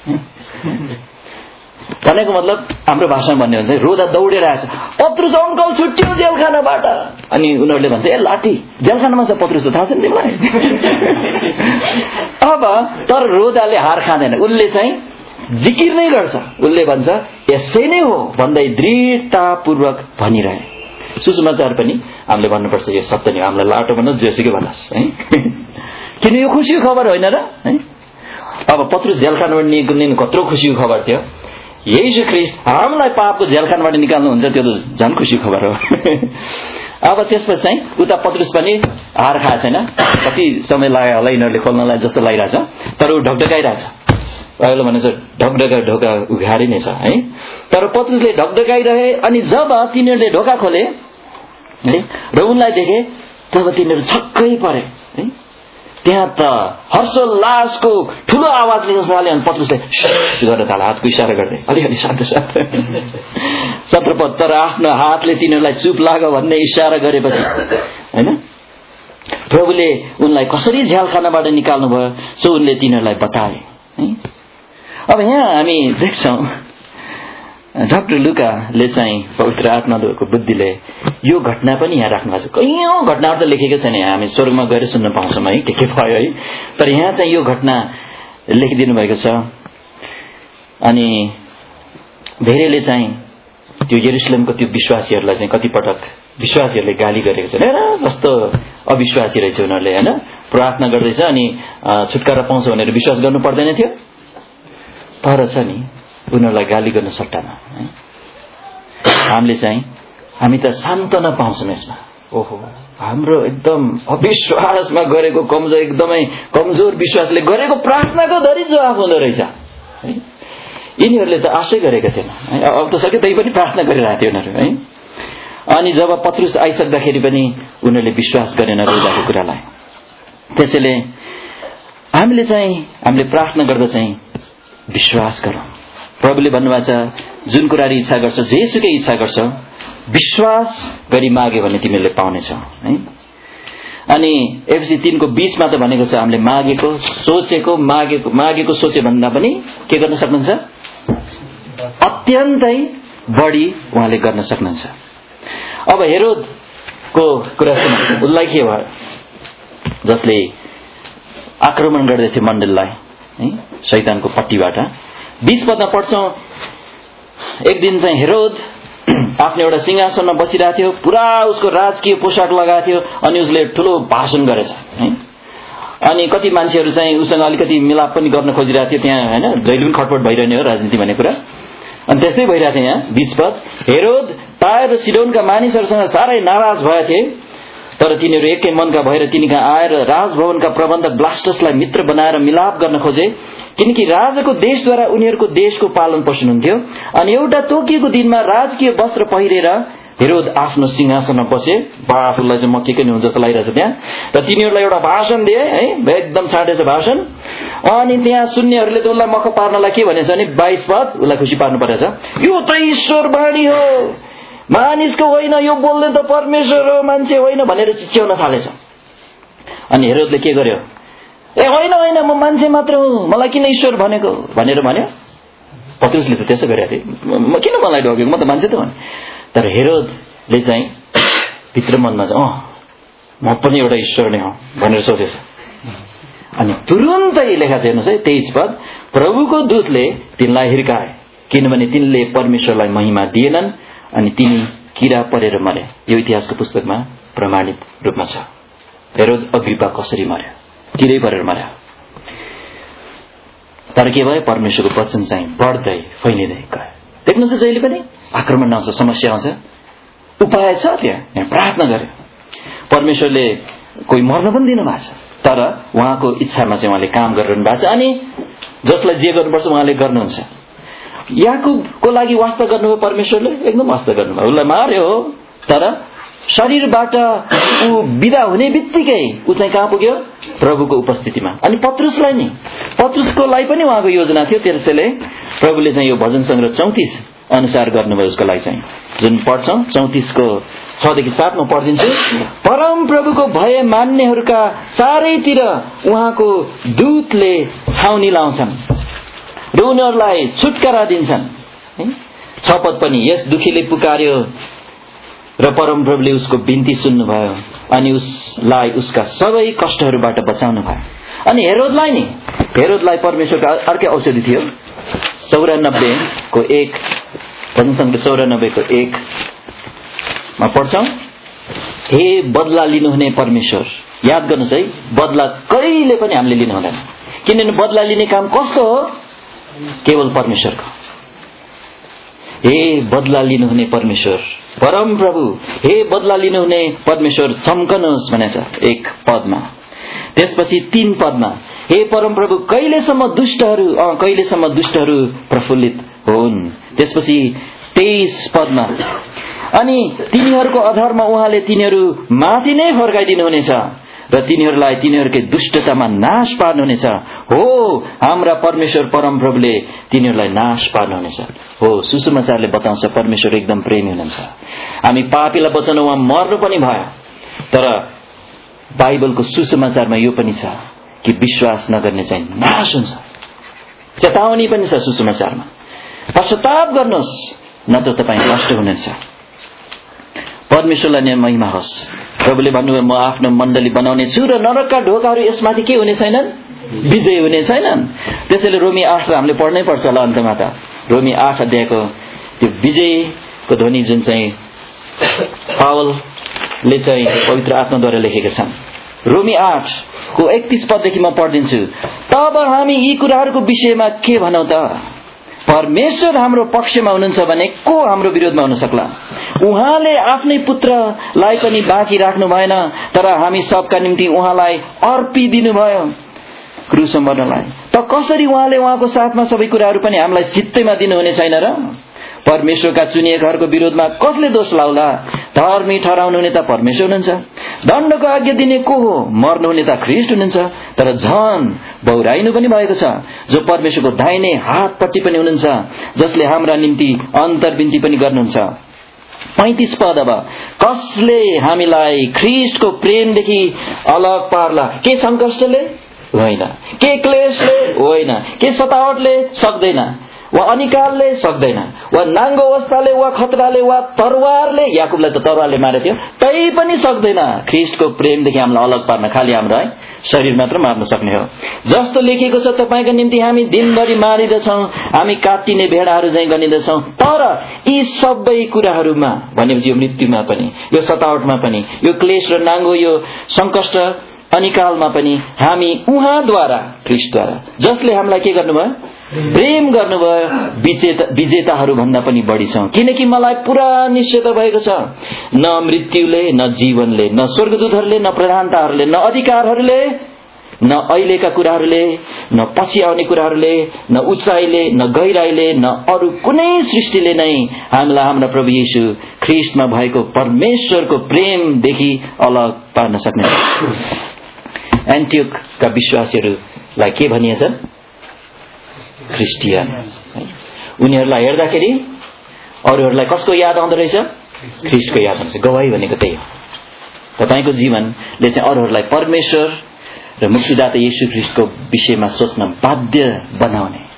भनेको मतलब हाम्रो भाषामा भन्ने हुन्छ रोदा दौडेर आएछ, पत्रुस अङ्कल छुट्टियो जेलखानाबाट। अनि उनीहरूले भन्छ, ए लाठी जेलखानामा छ पत्रुस, त थाहा छ नि तिमीलाई। अब तर रोदाले हार खाँदैन, उसले चाहिँ जिकिर नै गर्छ। उसले भन्छ यसै नै हो भन्दै दृढतापूर्वक भनिरहे। सुसमाचार पनि हामीले भन्नुपर्छ, यो सत्य नै, हामीलाई लाटो भन्नुहोस् जेसुकै भन्नुहोस् है, किन यो खुसीको खबर होइन र है। अब पत्रुस जेलखानाबाट निक्लिनु कत्रो खुसीको खबर थियो। येशू ख्रीष्ट हामीलाई पापको जेलखानाबाट निकाल्नुहुन्छ, त्यो त झन् खुसीको खबर हो। अब त्यसपछि चाहिँ उता पत्रुस पनि हार खाएको छैन। कति समय लाग्यो होला यिनीहरूले खोल्नलाई जस्तो लागिरहेछ, तर ऊ ढकढकाइरहेछ। अहिले भने चाहिँ ढकढका ढोका उघारी नै छ है। तर पत्रुसले ढकढकाइरहे। अनि जब तिनीहरूले ढोका खोले है र उनलाई देखे, तब तिनीहरू छक्कै परे है। त्यहाँ त हर्षोल्लासको ठुलो आवाजले थाले। अनि पत्रुसले गर्न थाले, हातको इसारा गर्दै अलिकति शान्त शान्त सत्र पद। तर आफ्नो हातले तिनीहरूलाई चुप लाग भन्ने इसारा गरेपछि होइन प्रभुले उनलाई कसरी झ्यालखानाबाट निकाल्नु भयो सो उनले तिनीहरूलाई बताए है। अब यहाँ हामी देख्छौँ डाक्टर लुकाले चाहिँ पवित्र आत्माको बुद्धिले यो घटना पनि यहाँ राख्नु भएको छ। कैयौँ घटनाहरू त लेखेको छैन, हामी स्वर्गमा गएर सुन्न पाउँछौँ है के के भयो है। तर यहाँ चाहिँ यो घटना लेखिदिनु भएको छ। अनि धेरैले चाहिँ त्यो यरुशलेमको त्यो विश्वासीहरूलाई चाहिँ कतिपटक विश्वासीहरूले गाली गरेको छ, हेर जस्तो अविश्वासी रहेछ उनीहरूले होइन। प्रार्थना गर्दैछ अनि छुटकारा पाउँछ भनेर विश्वास गर्नु पर्दैन थियो। तर छ नि उनीहरूलाई गाली गर्न सट्टामा हामीले चाहिँ हामी त सान्त्वना पाउँछौँ यसमा। ओहो हाम्रो एकदम अविश्वासमा गरेको कमजोर एकदमै कमजोर विश्वासले गरेको प्रार्थनाको धरि जवाफ हुँदो रहेछ है। यिनीहरूले त आशै गरेका थिएन है। अब त सके तै पनि प्रार्थना गरिरहेको थियो उनीहरू है। अनि जब पत्रुस आइसक्दाखेरि पनि उनीहरूले विश्वास गरेन रोदाको कुरालाई। त्यसैले हामीले चाहिँ हामीले प्रार्थना गर्दा चाहिँ विश्वास गरौँ। प्रभुले भन्नुभएको छ जुन कुरारी इच्छा गर्छौ, जेसुकै इच्छा गर्छौ, विश्वास गरी माग्यो भने तिमीहरूले पाउनेछौ है। अनि एफएसी तीन को बीस मा त भनेको छ हामीले मागेको सोचेको मागेको मागेको सोचे भन्दा पनि के गर्न सक्नुहुन्छ, अत्यन्तै बढी उहाँले गर्न सक्नुहुन्छ। अब हेरोदको कुरा सुन्नु, उसलाई के भयो, जसले आक्रमण गर्दै थियो मण्डललाई है शैतानको पट्टीबाट। बीस पदमा पढ्छौं, एक दिन चाहिँ हेरोद आफ्नो एउटा सिंहासनमा बसिरहेको थियो, पुरा उसको राजकीय पोशाक लगाएको थियो अनि उसले ठुलो भाषण गरेछ है। अनि कति मान्छेहरू चाहिँ उसँग अलिकति मिलाप पनि गर्न खोजिरहेको थियो त्यहाँ हैन, जहिले पनि खटपट भइरहने हो राजनीति भन्ने कुरा। अनि त्यस्तै भइरहेको थियो यहाँ। बीस पद, हेरोद टायर र सिडोनका मानिसहरूसँग साह्रै नाराज भएका थिए, तर तिनीहरू एकै मनका भएर तिनीका आएर राजभवनका प्रबन्धक ब्लास्टसलाई मित्र बनाएर मिलाप गर्न खोजे, किनकि राजाको देशद्वारा उनीहरूको देशको पालन पोषण हुन्थ्यो। अनि एउटा तोकिएको दिनमा राजकीय वस्त्र पहिरेर हेरोद आफ्नो सिंहासनमा बसे। बाफुलाई चाहिँ म के के हुन्छ जस्तो लागिरहेछ त्यहाँ। र तिनीहरूलाई एउटा भाषण दिए है, एकदम छाडेछ भाषण। अनि त्यहाँ सुन्नेहरूले त उसलाई मख पार्नलाई के भनेछ भने बाइस पद, उसलाई खुसी पार्नु परेछ, यो त ईश्वर वाणी हो, मानिसको होइन, यो बोल्ने त परमेश्वर हो, मान्छे होइन भनेर चिच्याउन थालेछ। अनि हेरोदले के गर्यो, ए होइन होइन म मान्छे मात्र हुँ, मलाई किन ईश्वर भनेको भनेर भन्यो। पत्रुसले त त्यसो गरेको थियो, म किन मलाई ढोकेको, म त मान्छे त हो। तर हेरोदले चाहिँ भित्र मनमा चाहिँ अँ म पनि एउटा ईश्वर नै हो भनेर सोचेछ। अनि तुरुन्तै लेखा छ हेर्नुहोस् है, तेइस पद, प्रभुको दूतले तिनलाई हिर्काए किनभने तिनले परमेश्वरलाई महिमा दिएनन् अनि तिनी किरा परेर मरे। यो इतिहासको पुस्तकमा प्रमाणित रूपमा छ। हेरोद अग्रिपा कसरी मर्यो, किरै परेर मर्यो। तर के भयो, परमेश्वरको वचन चाहिँ बढ्दै फैलिँदै गयो। देख्नुहुन्छ जहिले पनि आक्रमण आउँछ, समस्या आउँछ, उपाय छ त्यहाँ प्रार्थना गर्यो। परमेश्वरले कोही मर्न पनि दिनु भएको छ, तर उहाँको इच्छामा चाहिँ उहाँले काम गरिरहनु भएको छ। अनि जसलाई जे गर्नुपर्छ उहाँले गर्नुहुन्छ। याकुबको लागि वास्ता गर्नुभयो परमेश्वरले, एकदम वास्ता गर्नुभयो, उसलाई मार्यो हो, तर शरीरबाट ऊ बिदा हुने बित्तिकै ऊ चाहिँ कहाँ पुग्यो? प्रभुको उपस्थितिमा। अनि पत्रुसलाई नि पत्रुसको लागि पनि उहाँको योजना थियो, त्यसैले प्रभुले चाहिँ यो भजन सङ्ग्रह चौतिस अनुसार गर्नुभयो उसको लागि चाहिँ, जुन पढ्छौँ चौतिसको छदेखि सातमा पढिदिन्छु। परम प्रभुको भय मान्नेहरूका चारैतिर उहाँको दूतले छाउनी लाउँछन् र उनीहरूलाई छुटकारा दिन्छन्। छ पद पनि, यस दुखीले पुकार्यो र परम प्रभुले उसको बिन्ती सुन्नुभयो अनि उसलाई उसका सबै कष्टहरूबाट बचाउनु भयो। अनि हेरोदलाई नि हेरोदलाई परमेश्वरको अर्कै औषधि थियो। चौरानब्बे को एक भजन सङ्ग्रह चौरानब्बे को एक मा पढ्छौं, हे बदला लिनुहुने परमेश्वर। याद गर्नुहोस् है, बदला कहिले पनि हामीले लिनु हुँदैन, किनभने बदला लिने काम कसको हो? केवल परमेश्वरको। हे बदला लिनुहुने परमेश्वर, परम प्रभु, हे बदला लिनुहुने परमेश्वर चम्कनुहोस् भनेछ एक पदमा। त्यसपछि तीन पदमा, हे परम प्रभु कहिलेसम्म दुष्टहरू अ कहिलेसम्म दुष्टहरू प्रफुल्लित हुन्। त्यसपछि तेइस पदमा, अनि तिनीहरूको अधर्म उहाँले तिनीहरू माथि नै फर्काइदिनुहुनेछ र तिनीहरूलाई तिनीहरूकै दुष्टतामा नाश पार्नुहुनेछ। हो, हाम्रा परमेश्वर परम प्रभुले तिनीहरूलाई नाश पार्नुहुनेछ। हो, सुसमाचारले बताउँछ परमेश्वर एकदम प्रेमी हुनुहुन्छ। हामी पापीलाई बचाउन उहाँ मर्नु पनि भयो, तर बाइबलको सुसमाचारमा यो पनि छ कि विश्वास नगर्ने चाहिँ नाश हुन्छ। चेतावनी पनि छ सुसमाचारमा, पश्चाताप गर्नुहोस् नत्र तपाईँ नष्ट हुनुहुन्छ। परमेश्वरलाई नै महिमा होस्। प्रभुले भन्नुभयो, म आफ्नो मण्डली बनाउने छु र नरकका ढोकाहरू यसमाथि के हुने छैनन्? विजय हुने छैनन्। त्यसैले रोमी आठ हामीले पढ्नै पर्छ होला अन्तमा त। रोमी आठ अध्यायको त्यो विजयको ध्वनि जुन चाहिँ पावलले चाहिँ पवित्र आत्माद्वारा लेखेका छन्। रोमी आठ को एकतीस पददेखि म पढिदिन्छु। तब हामी यी कुराहरूको विषयमा के भनौं त? परमेश्वर हाम्रो पक्षमा हुनुहुन्छ भने को हाम्रो विरोधमा हुन सक्ला? उहाँले आफ्नै पुत्रलाई पनि बाँकी राख्नु भएन, तर हामी सबका निम्ति उहाँलाई अर्पिदिनु भयो क्रुसमा मर्नलाई। त कसरी उहाँले उहाँको साथमा सबै कुराहरू पनि हामीलाई सित्तैमा दिनुहुने छैन र? परमेश्वरका चुनिएकाहरूको विरोधमा कसले दोष लाउला? धर्मी ठहराउनुहुने त परमेश्वर हुनुहुन्छ। दण्डको आज्ञा दिने को हो? मर्नुहुने त ख्रीष्ट हुनुहुन्छ। तर झन बहुराइनु पनि भएको छ, जो परमेश्वरको दाहिने हातपट्टि पनि हुनुहुन्छ, जसले हाम्रा निम्ति अन्तर्विन्ती पनि गर्नुहुन्छ। पैंतीस पद, अब कसले हामीलाई ख्रीष्टको प्रेमदेखि अलग पार्ला? के संकष्टले? होइन। के क्लेशले? होइन। के सतावटले? सक्दैन। वा अनिकालले? सक्दैन। वा नाङ्गो अवस्थाले, वा खतराले, वा तरवारले? याकुबलाई त तरवारले मारेको थियो, तै पनि सक्दैन ख्रीष्टको प्रेमदेखि हामीलाई अलग पार्न। खालि हाम्रो है शरीर मात्र मार्न सक्ने हो। जस्तो लेखिएको छ, तपाईको निम्ति हामी दिनभरि मारिँदछौँ, हामी काटिने भेडाहरू चाहिँ गनिँदछौँ। तर यी सबै कुराहरूमा भनेपछि यो मृत्युमा पनि, यो सतावटमा पनि, यो क्लेश र नाङ्गो, यो संकष्ट अनिकालमा पनि हामी उहाँद्वारा, ख्रीष्टद्वारा, जसले हामीलाई के गर्नुभयो? प्रेम गर्नुभयो, विजेता विजेताहरू भन्दा पनि बढी छौं। किनकि मलाई पुरा निश्चयता भएको छ, न मृत्युले, न जीवनले, न स्वर्गदूतहरूले, न प्रधानताहरूले, न अधिकारहरूले, न अहिलेका कुराहरूले, न पछि आउने कुराहरूले, न उचाइले, न गहिराइले, न अरू कुनै सृष्टिले नै हामीलाई हाम्रा प्रभु येशू ख्रीष्टमा भएको परमेश्वरको प्रेमदेखि अलग पार्न सक्दैन। एन्टियोखका विश्वासीहरूलाई के भनिएछ? क्रिस्टियन। उनीहरूलाई हेर्दाखेरि अरूहरूलाई कसको याद आउँदो रहेछ? ख्रीष्टको याद आउँछ। गवाही भनेको त्यही हो। तपाईको जीवनले चाहिँ अरूहरूलाई परमेश्वर र मुक्तिदाता येशू ख्रीष्टको विषयमा सोच्न बाध्य बनाउने